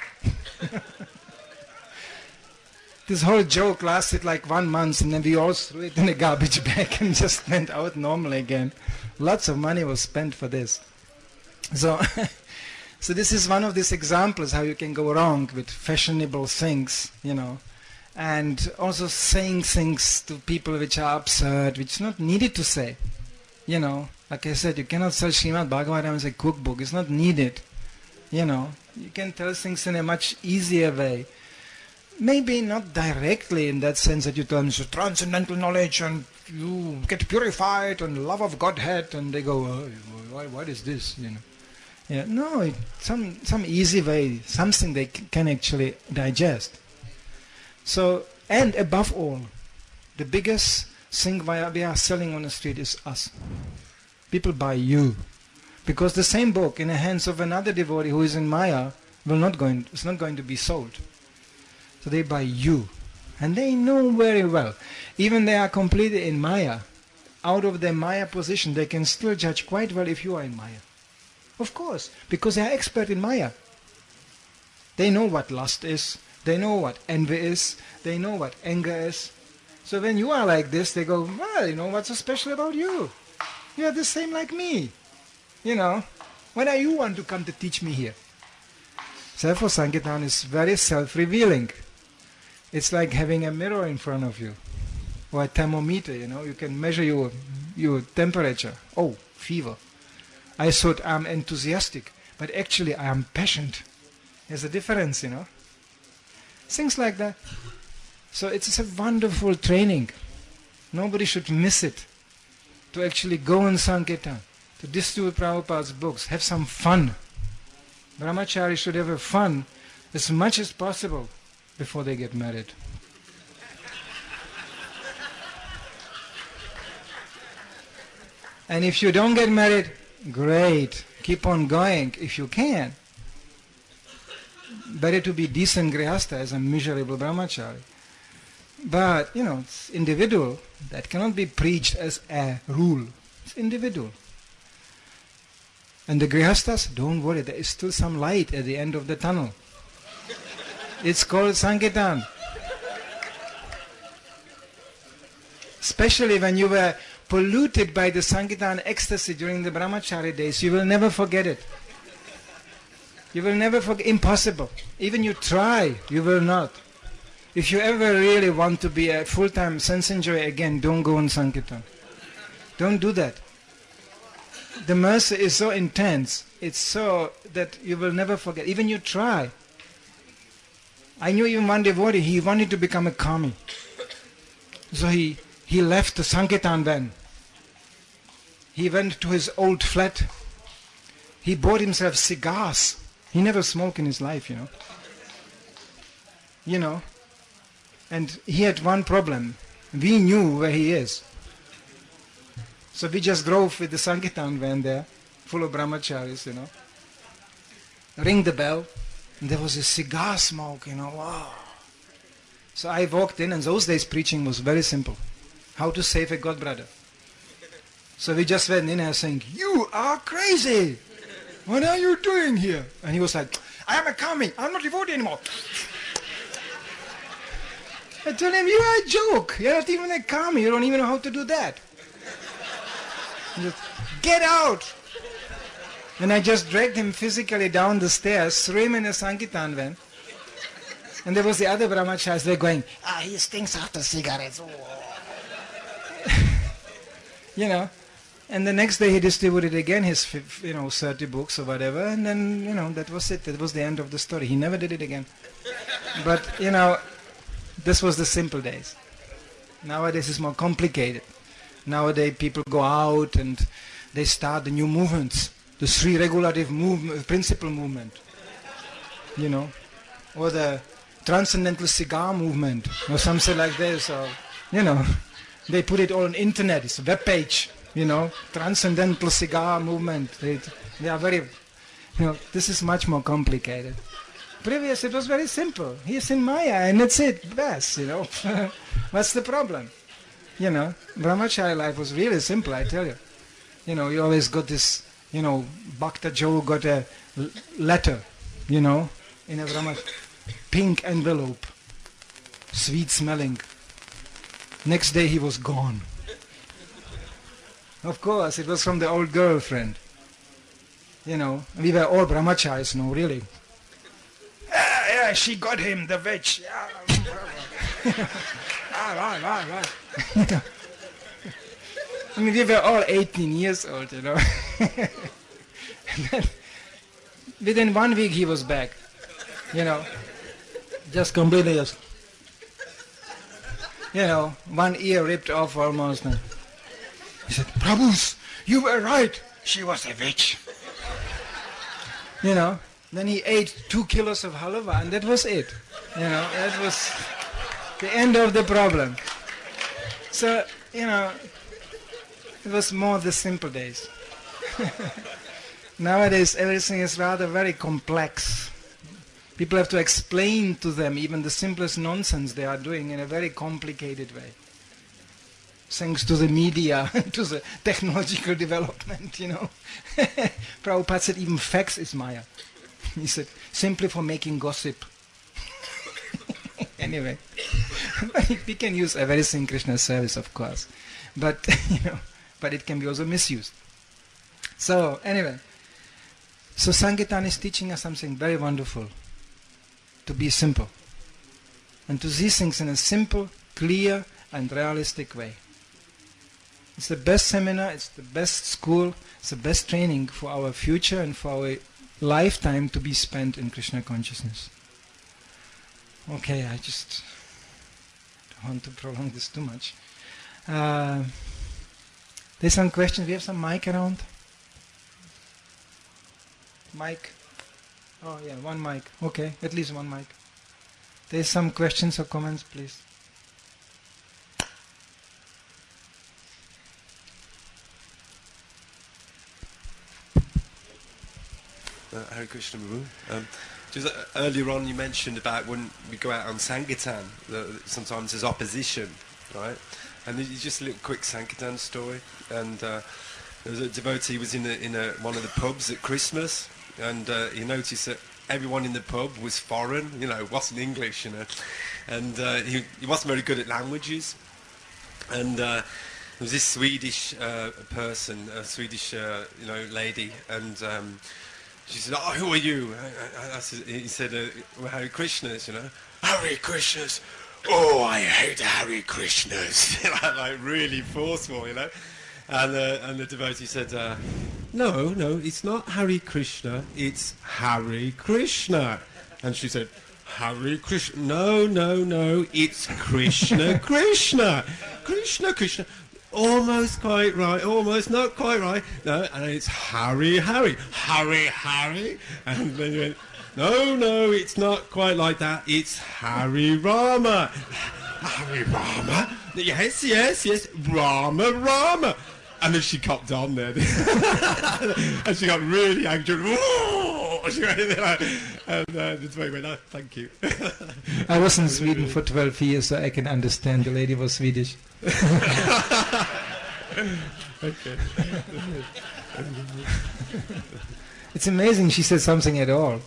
A: This whole joke lasted like 1 month, and then we all threw it in a garbage bag and just went out normal again. Lots of money was spent for this. So, so this is one of these examples how you can go wrong with fashionable things, and also saying things to people which are absurd, which is not needed to say. You know, like I said, you cannot sell Srimad Bhagavatam as a cookbook. It's not needed. You know, you can tell things in a much easier way. Maybe not directly in that sense that you tell them it's transcendental knowledge and you get purified and love of Godhead, and they go, oh, what is this? You know. Yeah, no, some easy way, something they can actually digest. So, and above all, the biggest thing we are selling on the street is us. People buy you. Because the same book in the hands of another devotee who is in Maya it's not going to be sold. So they buy you. And they know very well. Even they are completely in Maya, out of their Maya position, they can still judge quite well if you are in Maya. Of course, because they are expert in Maya. They know what lust is. They know what envy is. They know what anger is. So when you are like this, they go, well, you know, what's so special about you? You are the same like me. You know, when are you want to come to teach me here? So therefore, Sankirtan is very self-revealing. It's like having a mirror in front of you. Or a thermometer, you know, you can measure your temperature. Oh, fever. I thought I'm enthusiastic, but actually I am passionate. There's a difference, you know. Things like that. So it's a wonderful training. Nobody should miss it. To actually go on Sankirtan, to distribute Prabhupada's books, have some fun. Brahmachari should have fun as much as possible before they get married. And if you don't get married, great. Keep on going if you can. Better to be decent grihastha as a miserable brahmachari. But, you know, it's individual. That cannot be preached as a rule. It's individual. And the grihasthas, don't worry, there is still some light at the end of the tunnel. It's called Sankirtan. Especially when you were polluted by the Sankirtan ecstasy during the brahmachari days, you will never forget it. You will never forget. Impossible. Even you try, you will not. If you ever really want to be a full-time sense enjoyer again, don't go on Sankirtan. Don't do that. The mercy is so intense, it's so that you will never forget. Even you try. I knew even one devotee, he wanted to become a kami. So he left the Sankirtan van. He went to his old flat. He bought himself cigars. He never smoked in his life, you know. You know. And he had one problem. We knew where he is. So we just drove with the Sankirtan van there, full of brahmacharis, you know. Ring the bell, and there was a cigar smoke, you know, wow. So I walked in, and those days preaching was very simple. How to save a godbrother. So we just went in and saying, you are crazy! What are you doing here? And he was like, I am a kami, I'm not devotee anymore. I told him, you are a joke. You're not even a kami. You don't even know how to do that. Just, get out. And I just dragged him physically down the stairs, threw him in a Sankirtan van. And there was the other brahmacharis. They're going, he stinks after cigarettes. You know. And the next day he distributed again his 30 books or whatever. And then, you know, that was it. That was the end of the story. He never did it again. But, you know, this was the simple days. Nowadays it's more complicated. Nowadays people go out and they start the new movements. The Sri Regulative movement, Principle movement. You know. Or the Transcendental Cigar movement. Or something like this. Or, you know. They put it all on internet. It's a web page. You know. Transcendental Cigar movement. They are very... You know, this is much more complicated. Previous, it was very simple. He's in Maya, and that's it. Best, you know. What's the problem? You know, brahmachari life was really simple, I tell you. You know, you always got this, you know, Bhakta Joe got a letter, you know, in a pink envelope, sweet smelling. Next day he was gone. Of course, it was from the old girlfriend. You know, we were all brahmacharis, no, really. Yeah, she got him, the witch. Yeah. Right. I mean, we were all 18 years old, you know. And then, within 1 week he was back, you know, just completely just, you know, one ear ripped off almost. And he said, Prabhus, you were right, she was a witch. You know, then he ate 2 kilos of halwa and that was it. You know, that was the end of the problem. So, you know, it was more the simple days. Nowadays everything is rather very complex. People have to explain to them even the simplest nonsense they are doing in a very complicated way. Thanks to the media, to the technological development, you know. Prabhupada said even facts is Maya. He said, simply for making gossip. Anyway, we can use everything in Krishna's service, of course. But, you know, but it can be also misused. So, anyway, so Sankirtan is teaching us something very wonderful. To be simple. And to see things in a simple, clear and realistic way. It's the best seminar, it's the best school, it's the best training for our future and for our lifetime to be spent in Krishna consciousness. Okay, I just don't want to prolong this too much. There's some questions. We have some mic around? Mic? Oh yeah, one mic. Okay, at least one mic. There's some questions or comments, please.
C: Hare Krishna, Prabhu. Just earlier on you mentioned about when we go out on Sankirtan, sometimes there's opposition, right? And just a little quick Sankirtan story. And there was a devotee was in one of the pubs at Christmas, and he noticed that everyone in the pub was foreign, you know, wasn't English, you know. And he wasn't very good at languages. And there was this Swedish person, a Swedish lady, and she said, "Oh, who are you?" He said, "We're Hare Krishnas, you know." "Hare Krishnas? Oh, I hate Hare Krishnas." Like really forceful, you know. And the devotee said, "No, it's not Hare Krishna, it's Hare Krishna." And she said, "Hare Krishna? No, it's Krishna, Krishna, Krishna. Almost quite right, almost not quite right. No, and it's Hari. And then you went, no, it's not quite like that. It's Hari Rama. Hari Rama? Yes, Rama. And then she copped on there. And she got really angry. She went in there and the devotee went, "Oh, thank you."
A: I was in Sweden for 12 years, so I can understand. The lady was Swedish.
C: Okay.
A: It's amazing she said something at all.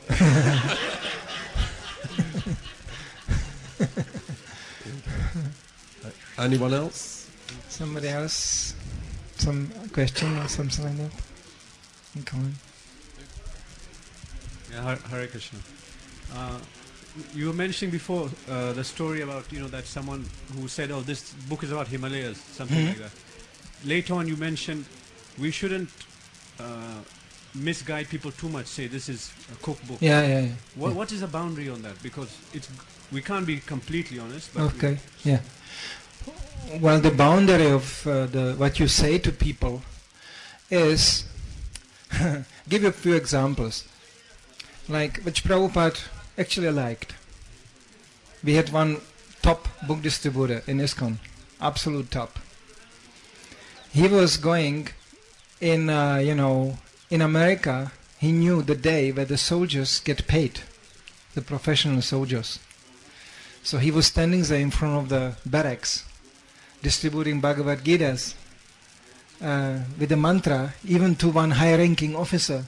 C: Anyone else?
A: Somebody else? Some question or something like that? Come on.
B: Yeah, Hare Krishna. You were mentioning before the story about that someone who said, "Oh, this book is about Himalayas," something like that. Later on, you mentioned we shouldn't misguide people too much. Say this is a cookbook.
A: Yeah.
B: What is the boundary on that? Because we can't be completely honest. But
A: okay. Yeah. Well, the boundary of what you say to people is give you a few examples, like which Prabhupada actually liked. We had one top book distributor in ISKCON, absolute top. He was going in America. He knew the day where the soldiers get paid, the professional soldiers. So he was standing there in front of the barracks, distributing Bhagavad Gitas with the mantra, even to one high-ranking officer.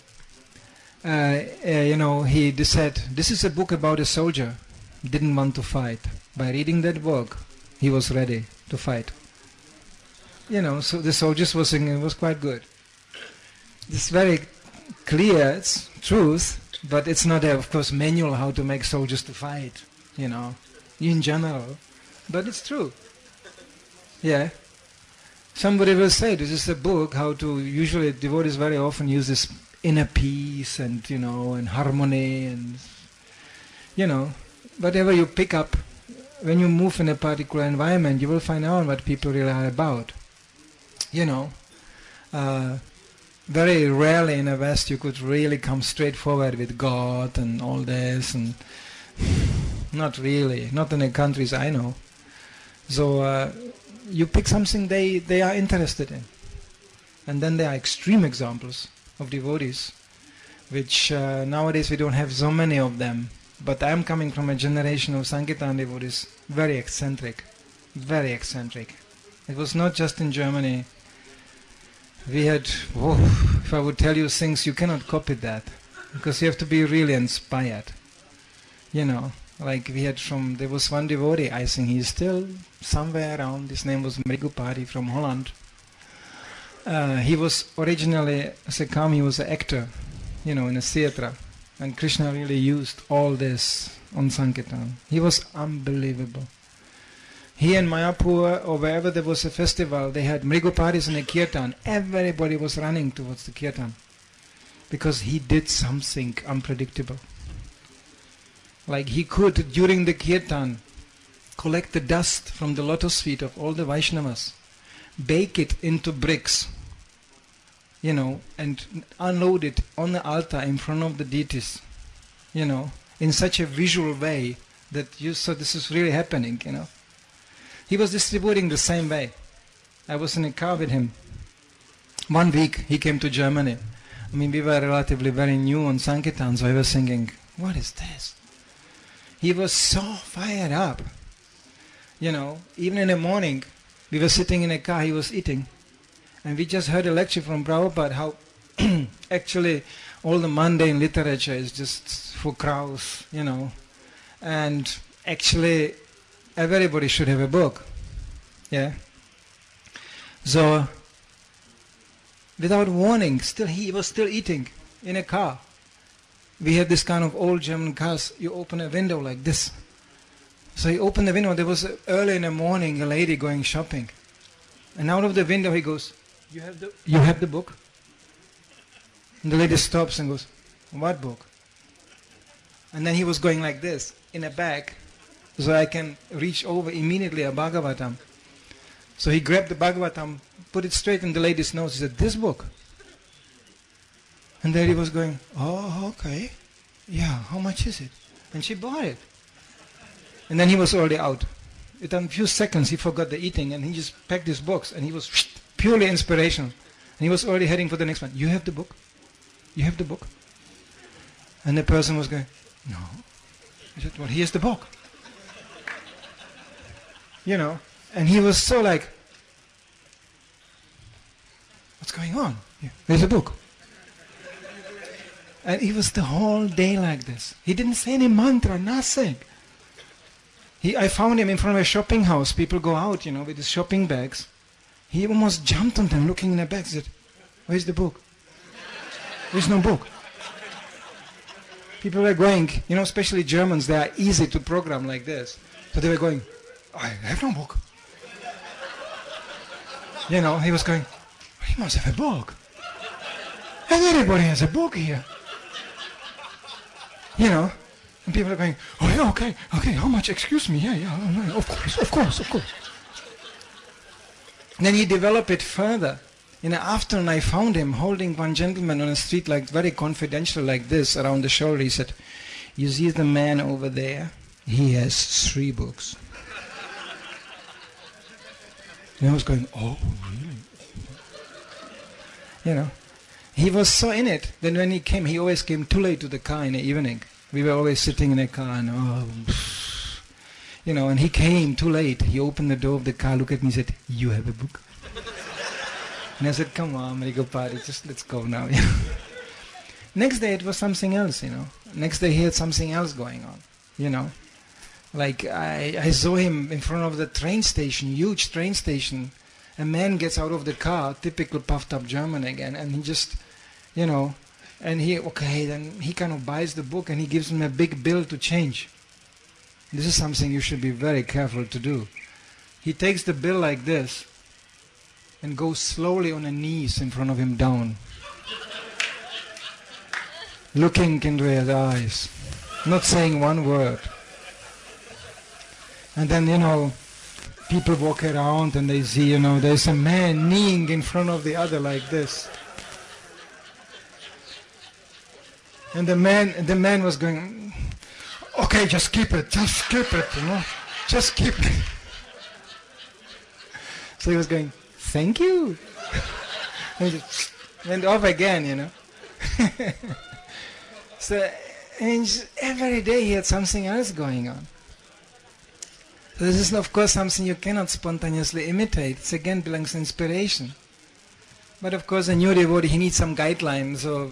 A: He said, "This is a book about a soldier, didn't want to fight. By reading that book, he was ready to fight." So the soldiers were singing, it was quite good. It's very clear, it's truth, but it's not of course, manual how to make soldiers to fight, in general. But it's true. Yeah. Somebody will say, this is a book, how to, usually devotees very often use this inner peace and, and harmony and, whatever you pick up, when you move in a particular environment, you will find out what people really are about. Very rarely in the West you could really come straightforward with God and all this, and not really, not in the countries I know. So you pick something they are interested in. And then there are extreme examples of devotees, which nowadays we don't have so many of them. But I am coming from a generation of Sankirtan devotees, very eccentric, very eccentric. It was not just in Germany. We had, if I would tell you things, you cannot copy that, because you have to be really inspired. Like we had there was one devotee, I think he's still somewhere around, his name was Mrigupati from Holland. He was originally, as a Kami, he was an actor, in a theatre. And Krishna really used all this on Sankirtan. He was unbelievable. He and Mayapur, or wherever there was a festival, they had Mrigupatis in a kirtan. Everybody was running towards the kirtan, because he did something unpredictable. Like he could, during the kirtan, collect the dust from the lotus feet of all the Vaishnavas, bake it into bricks, and unload it on the altar in front of the deities, in such a visual way that so this is really happening, He was distributing the same way. I was in a car with him. 1 week he came to Germany. We were relatively very new on Sankirtan, so I was thinking, what is this? He was so fired up. Even in the morning, we were sitting in a car, he was eating. And we just heard a lecture from Prabhupada how actually all the mundane literature is just for crows, And actually everybody should have a book. Yeah. So without warning, he was still eating in a car. We had this kind of old German cars, you open a window like this. So he opened the window, there was early in the morning a lady going shopping. And out of the window he goes, you have the book? And the lady stops and goes, what book? And then he was going like this, in a bag, so I can reach over immediately a Bhagavatam. So he grabbed the Bhagavatam, put it straight in the lady's nose. He said, this book? And the lady was going, oh, okay. Yeah, how much is it? And she bought it. And then he was already out. Within a few seconds he forgot the eating and he just packed his books and he was purely inspirational. And he was already heading for the next one. You have the book? You have the book? And the person was going, no. He said, well, here's the book. And he was so like, what's going on? Yeah, there's a book. And he was the whole day like this. He didn't say any mantra, nothing. I found him in front of a shopping house. People go out, with his shopping bags. He almost jumped on them, looking in the bags. He said, where's the book? There's no book. People were going, especially Germans, they are easy to program like this. So they were going, I have no book. He was going, he must have a book. Everybody has a book here. And people are going, oh yeah, okay, how much? Excuse me, yeah, of course. And then he developed it further. In the afternoon I found him holding one gentleman on the street, like very confidential like this, around the shoulder. He said, you see the man over there? He has 3 books. And I was going, oh, really? He was so in it that when he came, he always came too late to the car in the evening. We were always sitting in a car and and he came too late. He opened the door of the car, looked at me and said, you have a book? And I said, come on, Mrigupati, just let's go now. Next day it was something else, Next day he had something else going on, Like I saw him in front of the train station, huge train station. A man gets out of the car, typical puffed up German again, and he just, and then he kind of buys the book and he gives him a big bill to change. This is something you should be very careful to do. He takes the bill like this and goes slowly on her knees in front of him down, looking into his eyes, not saying one word. And then, people walk around and they see, there's a man kneeling in front of the other like this. And the man was going, okay, just keep it, just keep it. So he was going, thank you. And he just went off again, So, and every day he had something else going on. So this is of course something you cannot spontaneously imitate. It again belongs to inspiration. But of course a new devotee, he needs some guidelines. So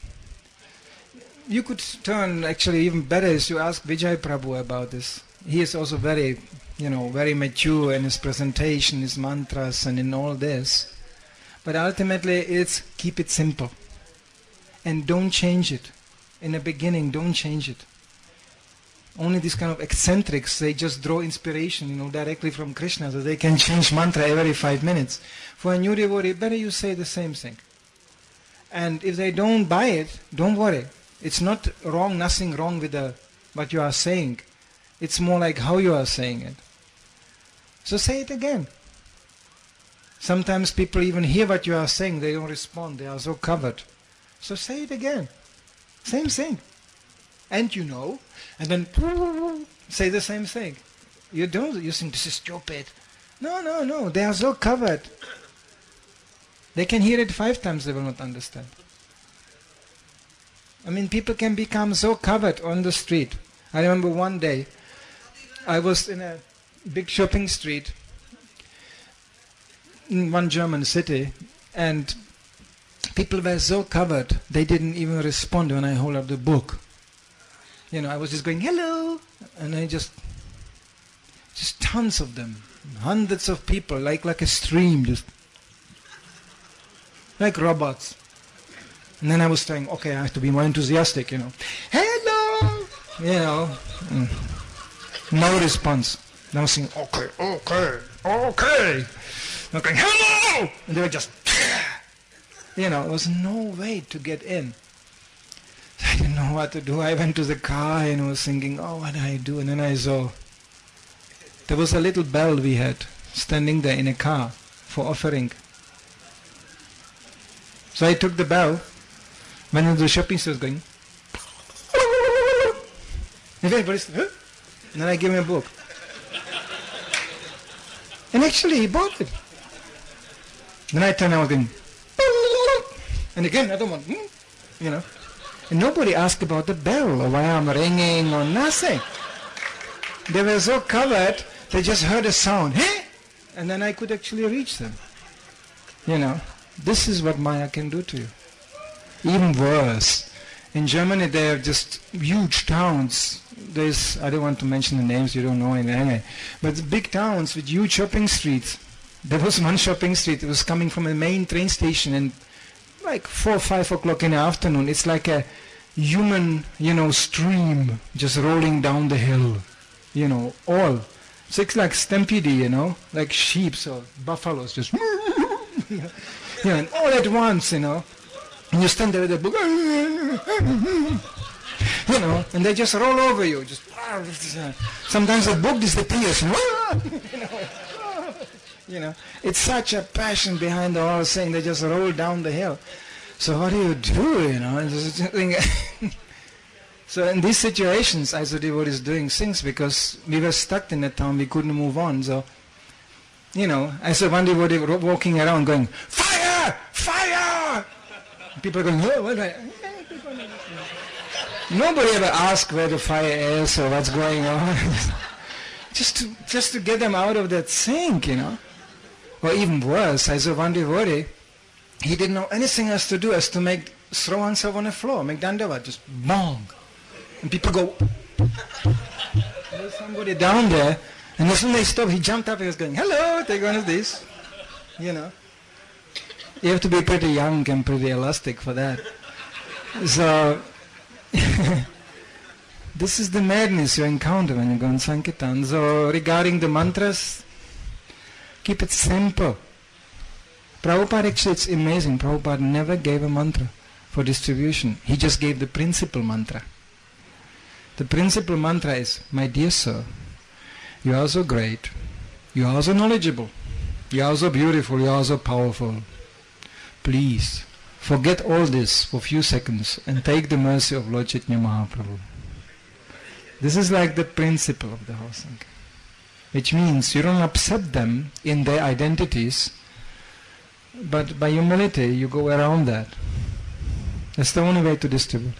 A: you could turn, actually even better is you ask Vijay Prabhu about this. He is also very, very mature in his presentation, his mantras and in all this. But ultimately it's keep it simple. And don't change it. In the beginning, don't change it. Only these kind of eccentrics, they just draw inspiration, directly from Krishna, so they can change mantra every 5 minutes. For a new devotee, better you say the same thing. And if they don't buy it, don't worry. It's not wrong, nothing wrong with what you are saying. It's more like how you are saying it. So say it again. Sometimes people even hear what you are saying, they don't respond, they are so covered. So say it again. Same thing. And and then say the same thing. You think this is stupid. No, they are so covered. They can hear it 5 times, they will not understand. People can become so covered on the street. I remember one day, I was in a big shopping street in one German city, and people were so covered, they didn't even respond when I hold up the book. I was just going, hello, and I just tons of them, hundreds of people, like a stream, just like robots. And then I was saying, okay, I have to be more enthusiastic, hello, no response. And I was saying, okay, okay, hello, and they were just, there was no way to get in. I didn't know what to do. I went to the car and was thinking, oh, what do I do? And then I saw there was a little bell we had standing there in a car for offering. So I took the bell, went into the shopping store going, and everybody said, huh? And then I gave him a book. And actually he bought it. Then I turned around going, and again another one, And nobody asked about the bell or why I'm ringing or nothing. They were so covered, they just heard a sound, hey? And then I could actually reach them. This is what Maya can do to you. Even worse. In Germany there are just huge towns. I don't want to mention the names, you don't know anyway. But big towns with huge shopping streets. There was one shopping street, it was coming from a main train station, and like 4 or 5 o'clock in the afternoon, it's like a human, stream just rolling down the hill, all. So it's like stampede, like sheep or buffaloes just, and all at once, and you stand there with a book, and they just roll over you, just, sometimes the book disappears, it's such a passion behind the whole thing. They just roll down the hill. So what do you do? So in these situations, I saw devotees doing things because we were stuck in that town. We couldn't move on. So, I saw one devotee walking around going, fire, fire. People are going, oh, what? Nobody ever asked where the fire is or what's going on. just to get them out of that sink, Or even worse, I saw one devotee, he didn't know anything else to do as to throw himself on the floor, make dandavat, just bong. And people go, there's somebody down there, and as soon as they stopped, he jumped up, he was going, hello, take one of these. You have to be pretty young and pretty elastic for that. So, This is the madness you encounter when you go on Sankirtan. So regarding the mantras, keep it simple. Prabhupada, actually, it's amazing. Prabhupada never gave a mantra for distribution. He just gave the principal mantra. The principal mantra is, my dear sir, you are so great, you are so knowledgeable, you are so beautiful, you are so powerful. Please, forget all this for a few seconds and take the mercy of Lord Chaitanya Mahaprabhu. This is like the principle of the whole thing. Which means you don't upset them in their identities, but by humility you go around that. That's the only way to distribute.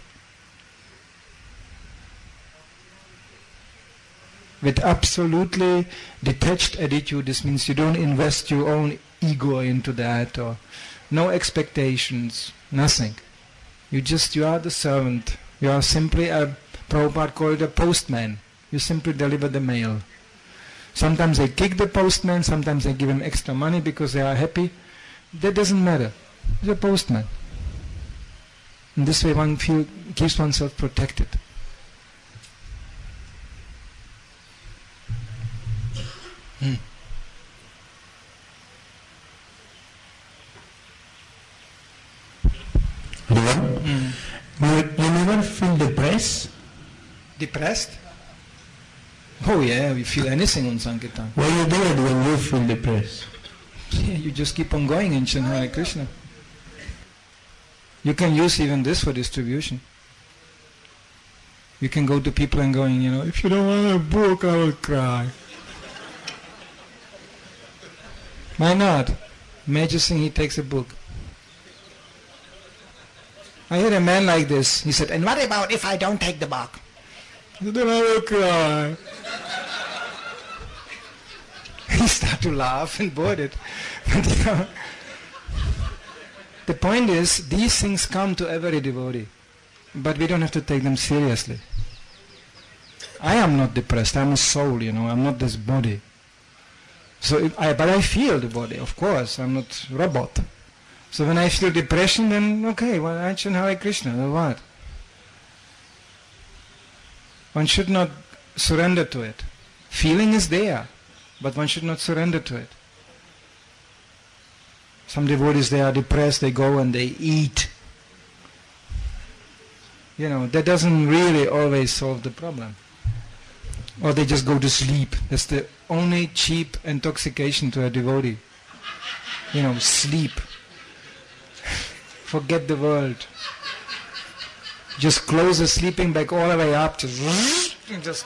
A: With absolutely detached attitude, this means you don't invest your own ego into that, or no expectations, nothing. You are the servant. You are simply a, Prabhupada called it a postman. You simply deliver the mail. Sometimes they kick the postman, sometimes they give him extra money because they are happy. That doesn't matter. He's a postman. In this way one keeps oneself protected.
D: You never feel depressed?
A: Depressed? Oh yeah, we feel anything on Sankirtan.
D: What do you do when you feel depressed?
A: Yeah, you just keep on going and chant Hare Krishna. You can use even this for distribution. You can go to people and going, if you don't want a book, I will cry. Why not? Major Singh, he takes a book. I heard a man like this. He said, and what about if I don't take the book? I said, then I will cry. He started to laugh and bored it. But, the point is, these things come to every devotee. But we don't have to take them seriously. I am not depressed. I'm a soul, I'm not this body. But I feel the body, of course. I'm not a robot. So when I feel depression, then okay, well, I chant Hare Krishna, then what? One should not surrender to it. Feeling is there, but one should not surrender to it. Some devotees, they are depressed, they go and they eat. That doesn't really always solve the problem. Or they just go to sleep. That's the only cheap intoxication to a devotee. Sleep. Forget the world. Just close the sleeping bag all the way up. Just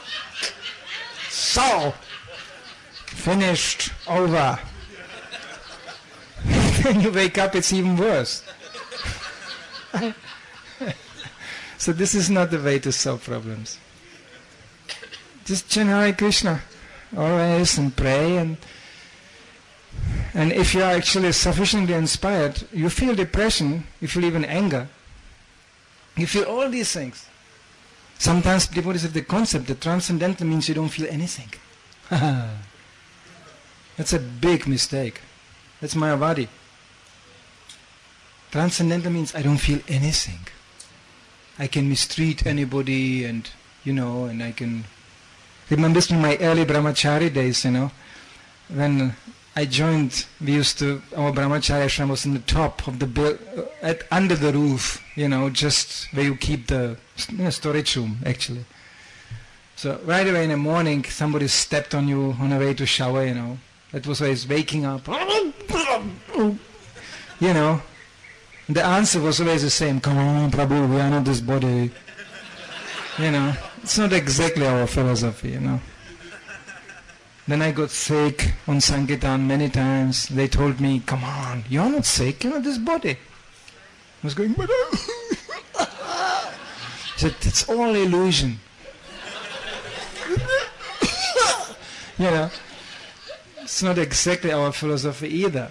A: so finished, over. When you wake up, it's even worse. So this is not the way to solve problems. Just chant Hare Krishna always and pray, and if you are actually sufficiently inspired, you feel depression, you feel even anger, you feel all these things. Sometimes devotees have the concept that transcendental means you don't feel anything. That's a big mistake. That's Mayavadi. Transcendental means I don't feel anything. I can mistreat anybody, and and I can remember this from my early brahmachari days, when I joined, our brahmacharya ashram was in the top of the under the roof, just where you keep the storage room, actually. So right away in the morning, somebody stepped on you on the way to shower, That was why he's waking up. The answer was always the same. Come on, Prabhu, we are not this body. It's not exactly our philosophy, Then I got sick on Sankirtan many times. They told me, come on, you're not sick, you're not this body. I was going, but I said, it's all illusion. It's not exactly our philosophy either.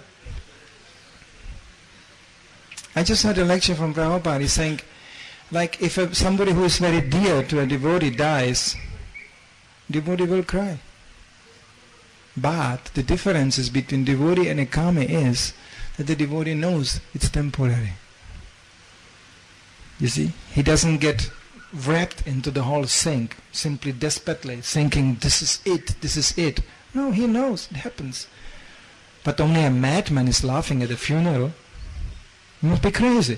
A: I just had a lecture from Prabhupada. He's saying, if somebody who is very dear to a devotee dies, devotee will cry. But the difference between devotee and a kami is that the devotee knows it's temporary. You see? He doesn't get wrapped into the whole sink, simply desperately thinking, this is it, this is it. No, he knows it happens. But only a madman is laughing at a funeral. You must be crazy.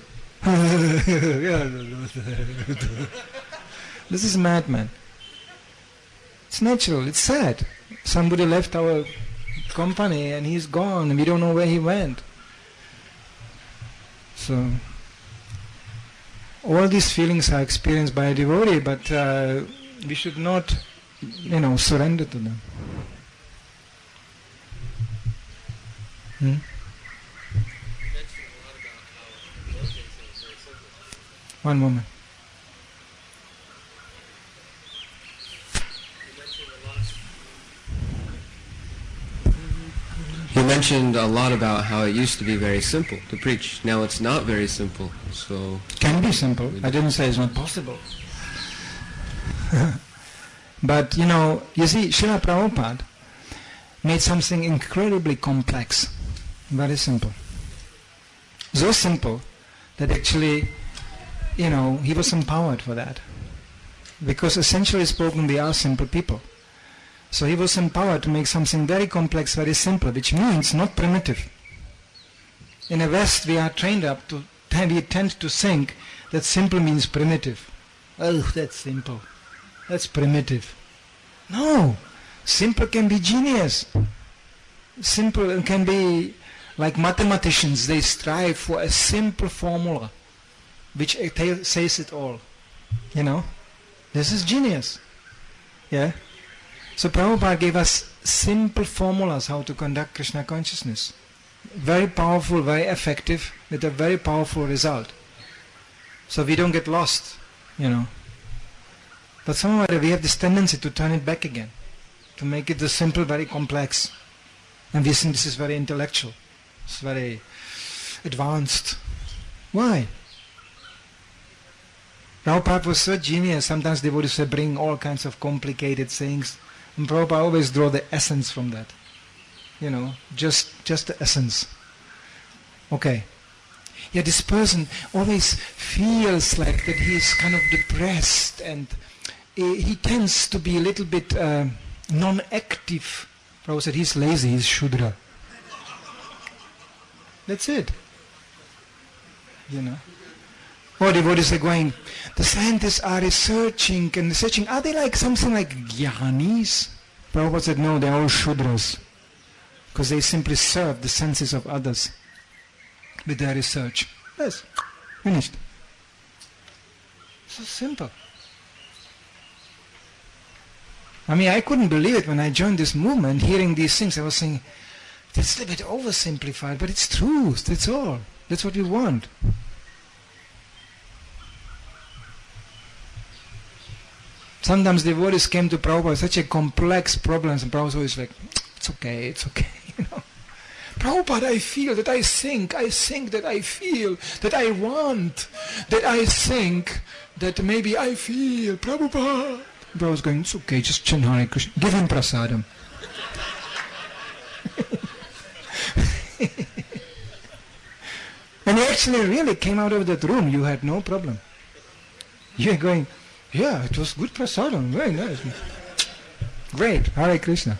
A: This is a madman. It's natural, it's sad. Somebody left our company and he's gone and we don't know where he went. So, all these feelings are experienced by a devotee, but we should not, surrender to them. One moment.
E: You mentioned a lot about how it used to be very simple to preach. Now it's not very simple, so...
A: Can be simple. I didn't say it's not possible. But, you see, Srila Prabhupada made something incredibly complex, very simple. So simple that actually, he was empowered for that. Because essentially spoken, we are simple people. So he was empowered to make something very complex, very simple, which means not primitive. In the West, we are trained up to, we tend to think that simple means primitive. Oh, that's simple. That's primitive. No! Simple can be genius. Simple can be like mathematicians. They strive for a simple formula which says it all. This is genius. Yeah? So Prabhupada gave us simple formulas how to conduct Krishna consciousness. Very powerful, very effective, with a very powerful result. So we don't get lost, But somehow we have this tendency to turn it back again, to make it the simple very complex. And we think this is very intellectual, it's very advanced. Why? Prabhupada was so genius, sometimes devotees bring all kinds of complicated things. And Prabhupada always draw the essence from that. Just the essence. Okay. Yeah, this person always feels like that he is kind of depressed and he tends to be a little bit non-active. Prabhupada said he's lazy, he's Shudra. That's it. Or devotees are going, the scientists are researching and researching. Are they like something like Jnanis? Prabhupada said, no, they're all Shudras. Because they simply serve the senses of others with their research. Yes, finished. So simple. I couldn't believe it when I joined this movement, hearing these things. I was saying, that's a bit oversimplified, but it's truth, that's all. That's what we want. Sometimes devotees came to Prabhupada with such a complex problems, and Prabhupada was always like, it's okay, Prabhupada, I feel that I think that I feel, that I want, that I think, that maybe I feel, Prabhupada. Prabhupada was going, it's okay, just chant Hare Krishna, give him prasadam. And you actually really came out of that room, you had no problem. You're going, yeah, it was good prasadam, very nice. Great, Hare Krishna.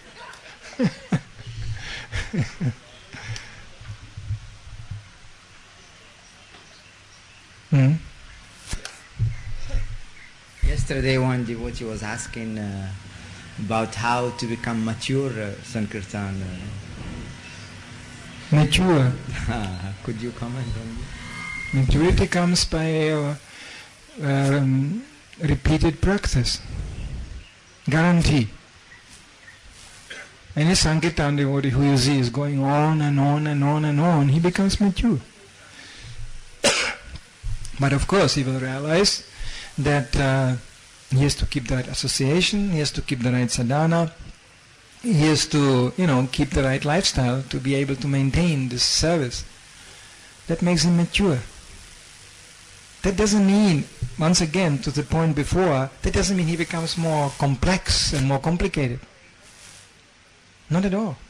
F: Yesterday one devotee was asking about how to become mature Sankirtan.
A: Mature.
F: Could you comment on this?
A: Maturity comes by repeated practice. Guarantee. Any Sankirtan devotee who you see is going on and on and on and on, he becomes mature. But of course he will realize that he has to keep the right association, he has to keep the right sadhana, he has to, keep the right lifestyle to be able to maintain this service. That makes him mature. That doesn't mean, once again, to the point before, that doesn't mean he becomes more complex and more complicated. Not at all.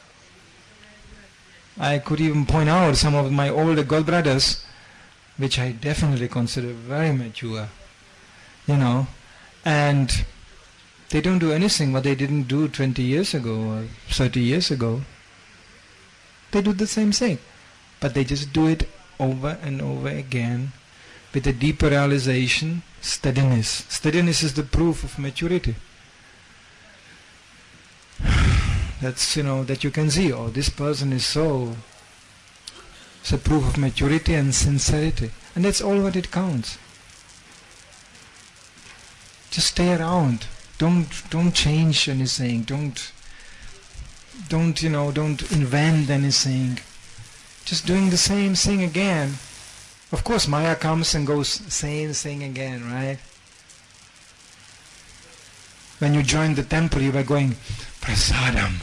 A: I could even point out some of my older godbrothers, which I definitely consider very mature. and they don't do anything what they didn't do 20 years ago or 30 years ago. They do the same thing, but they just do it over and over again with a deeper realization, steadiness. Steadiness is the proof of maturity. That's, that you can see, this person is so. It's a proof of maturity and sincerity. And that's all what it counts. Just stay around. Don't change anything. Don't invent anything. Just doing the same thing again. Of course, Maya comes and goes, same thing again, right? When you joined the temple, you were going, prasadam.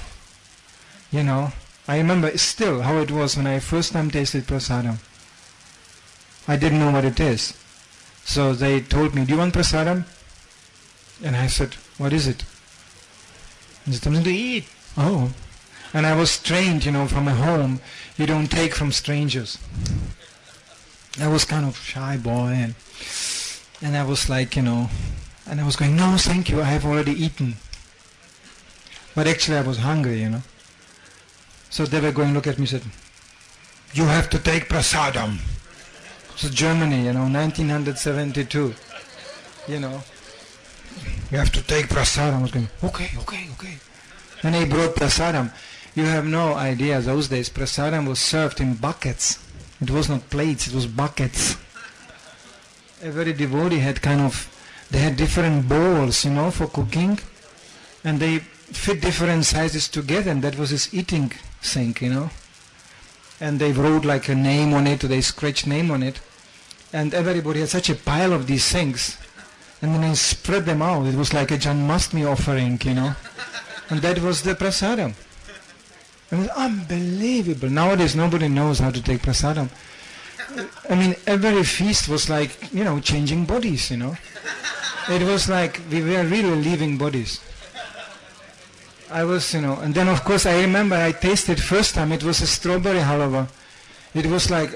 A: I remember still how it was when I first time tasted prasadam. I didn't know what it is. So they told me, do you want prasadam? And I said, what is it? It's something to eat. Oh. And I was trained, from a home, you don't take from strangers. I was kind of shy boy, and I was like, and I was going, no, thank you, I have already eaten. But actually I was hungry, So they were going, look at me, said, you have to take prasadam. So Germany, 1972, You have to take prasadam. I was going, okay. And he brought prasadam. You have no idea, those days prasadam was served in buckets. It was not plates, it was buckets. Every devotee had they had different bowls, for cooking. And they fit different sizes together, and that was his eating thing, And they wrote like a name on it, or they scratched name on it. And everybody had such a pile of these things. And then they spread them out. It was like a Janmashtami offering, And that was the prasadam. It was unbelievable. Nowadays nobody knows how to take prasadam. I mean, every feast was like, changing bodies, It was like we were really living bodies. I was, and then of course I remember I tasted first time, it was a strawberry halwa. It was like,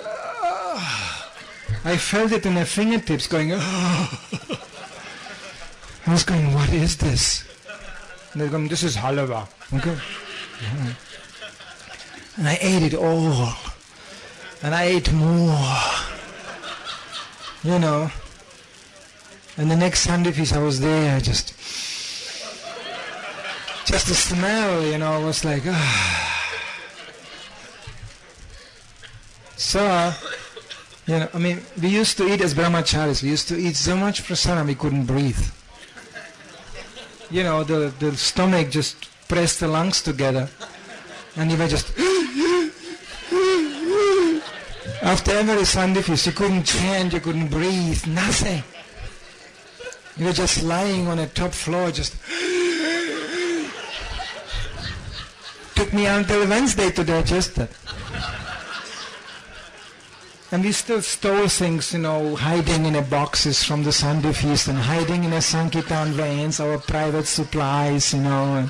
A: I felt it in my fingertips going, I was going, what is this? And they're going, this is halwa. Okay. And I ate it all. And I ate more. And the next Sunday feast I was there, just the smell, was like, So, we used to eat as brahmacharis, we used to eat so much prasadam we couldn't breathe. The stomach just pressed the lungs together. And you were just... After every Sunday feast, you couldn't chant, you couldn't breathe, nothing. You were just lying on a top floor, just... Took me until Wednesday to digest that. And we still stole things, hiding in the boxes from the Sunday feast and hiding in the Sankirtan vans, our private supplies, and,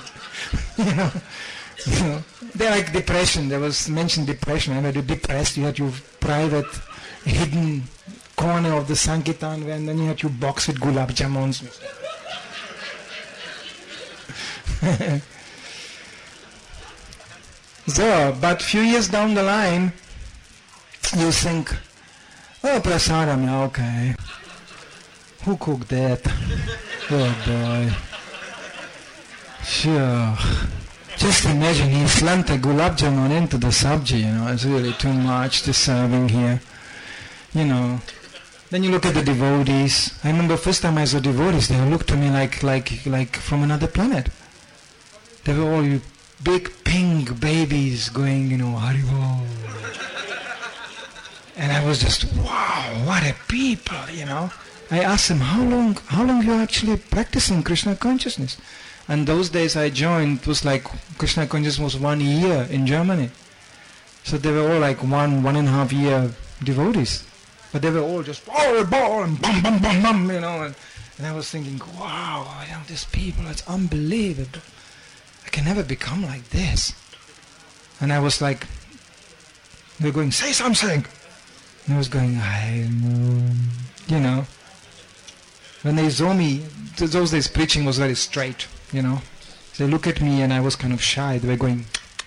A: They're like depression. There was mentioned depression. When you're depressed, you had your private hidden corner of the Sankirtan van, then you had your box with gulab jamuns. So, but few years down the line, you think, oh, prasadam, yeah, okay. Who cooked that? Oh boy. Sure. Just imagine, he slumped a gulab jamun into the sabji, it's really too much, the serving here. Then you look at the devotees. I remember first time I saw devotees, they looked to me like from another planet. They were all big pink babies going, Haribol. And I was just, wow, what a people, I asked them, how long you actually practicing Krishna consciousness? And those days I joined, it was like Krishna consciousness was 1 year in Germany. So they were all like 1.5 year devotees. But they were all just ball and bum, bum, bum, bum, and I was thinking, wow, these people, it's unbelievable. I can never become like this. And I was like, they're going, say something. And I was going, I know, When they saw me, those days preaching was very straight, you know. They look at me and I was kind of shy. They were going,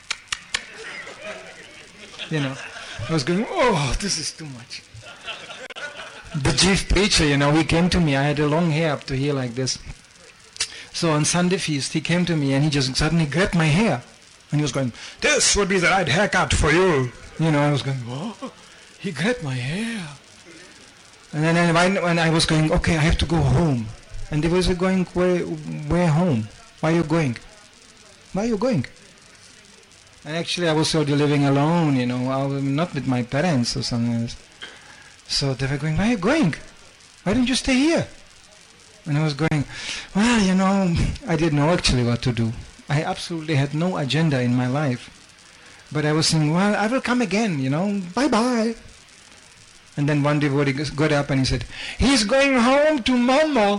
A: you know. I was going, oh, this is too much. The chief preacher, you know, he came to me. I had a long hair up to here like this. So on Sunday feast, he came to me and he just suddenly grabbed my hair. And he was going, this would be the right haircut for you. You know, I was going, oh, he grabbed my hair. And then when I was going, okay, I have to go home. And they was going, where home? Why are you going? Why are you going? And actually I was already living alone, you know, I was not with my parents or something else. So they were going, why are you going? Why don't you stay here? And I was going, well, you know, I didn't know actually what to do. I absolutely had no agenda in my life. But I was saying, well, I will come again, you know, bye-bye. And then one devotee got up and he said, he's going home to Mama.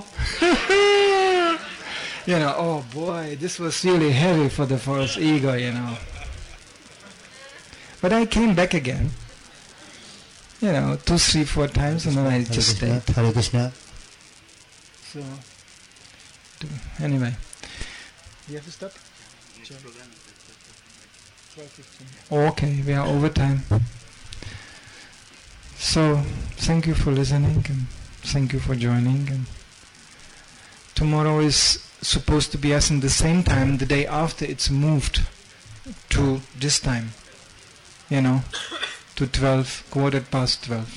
A: You know, oh boy, this was really heavy for the false ego, you know. But I came back again, you know, 2, 3, 4 times, and then I just stayed.
G: Hare Krishna.
A: So, anyway, you have to stop? Okay, we are over time. So, thank you for listening and thank you for joining. And tomorrow is supposed to be us in the same time. The day after it's moved to this time, you know, to 12, 12:15.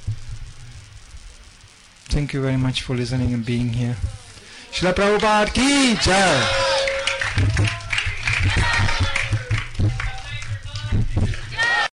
A: Thank you very much for listening and being here. Srila Prabhupada ki jai.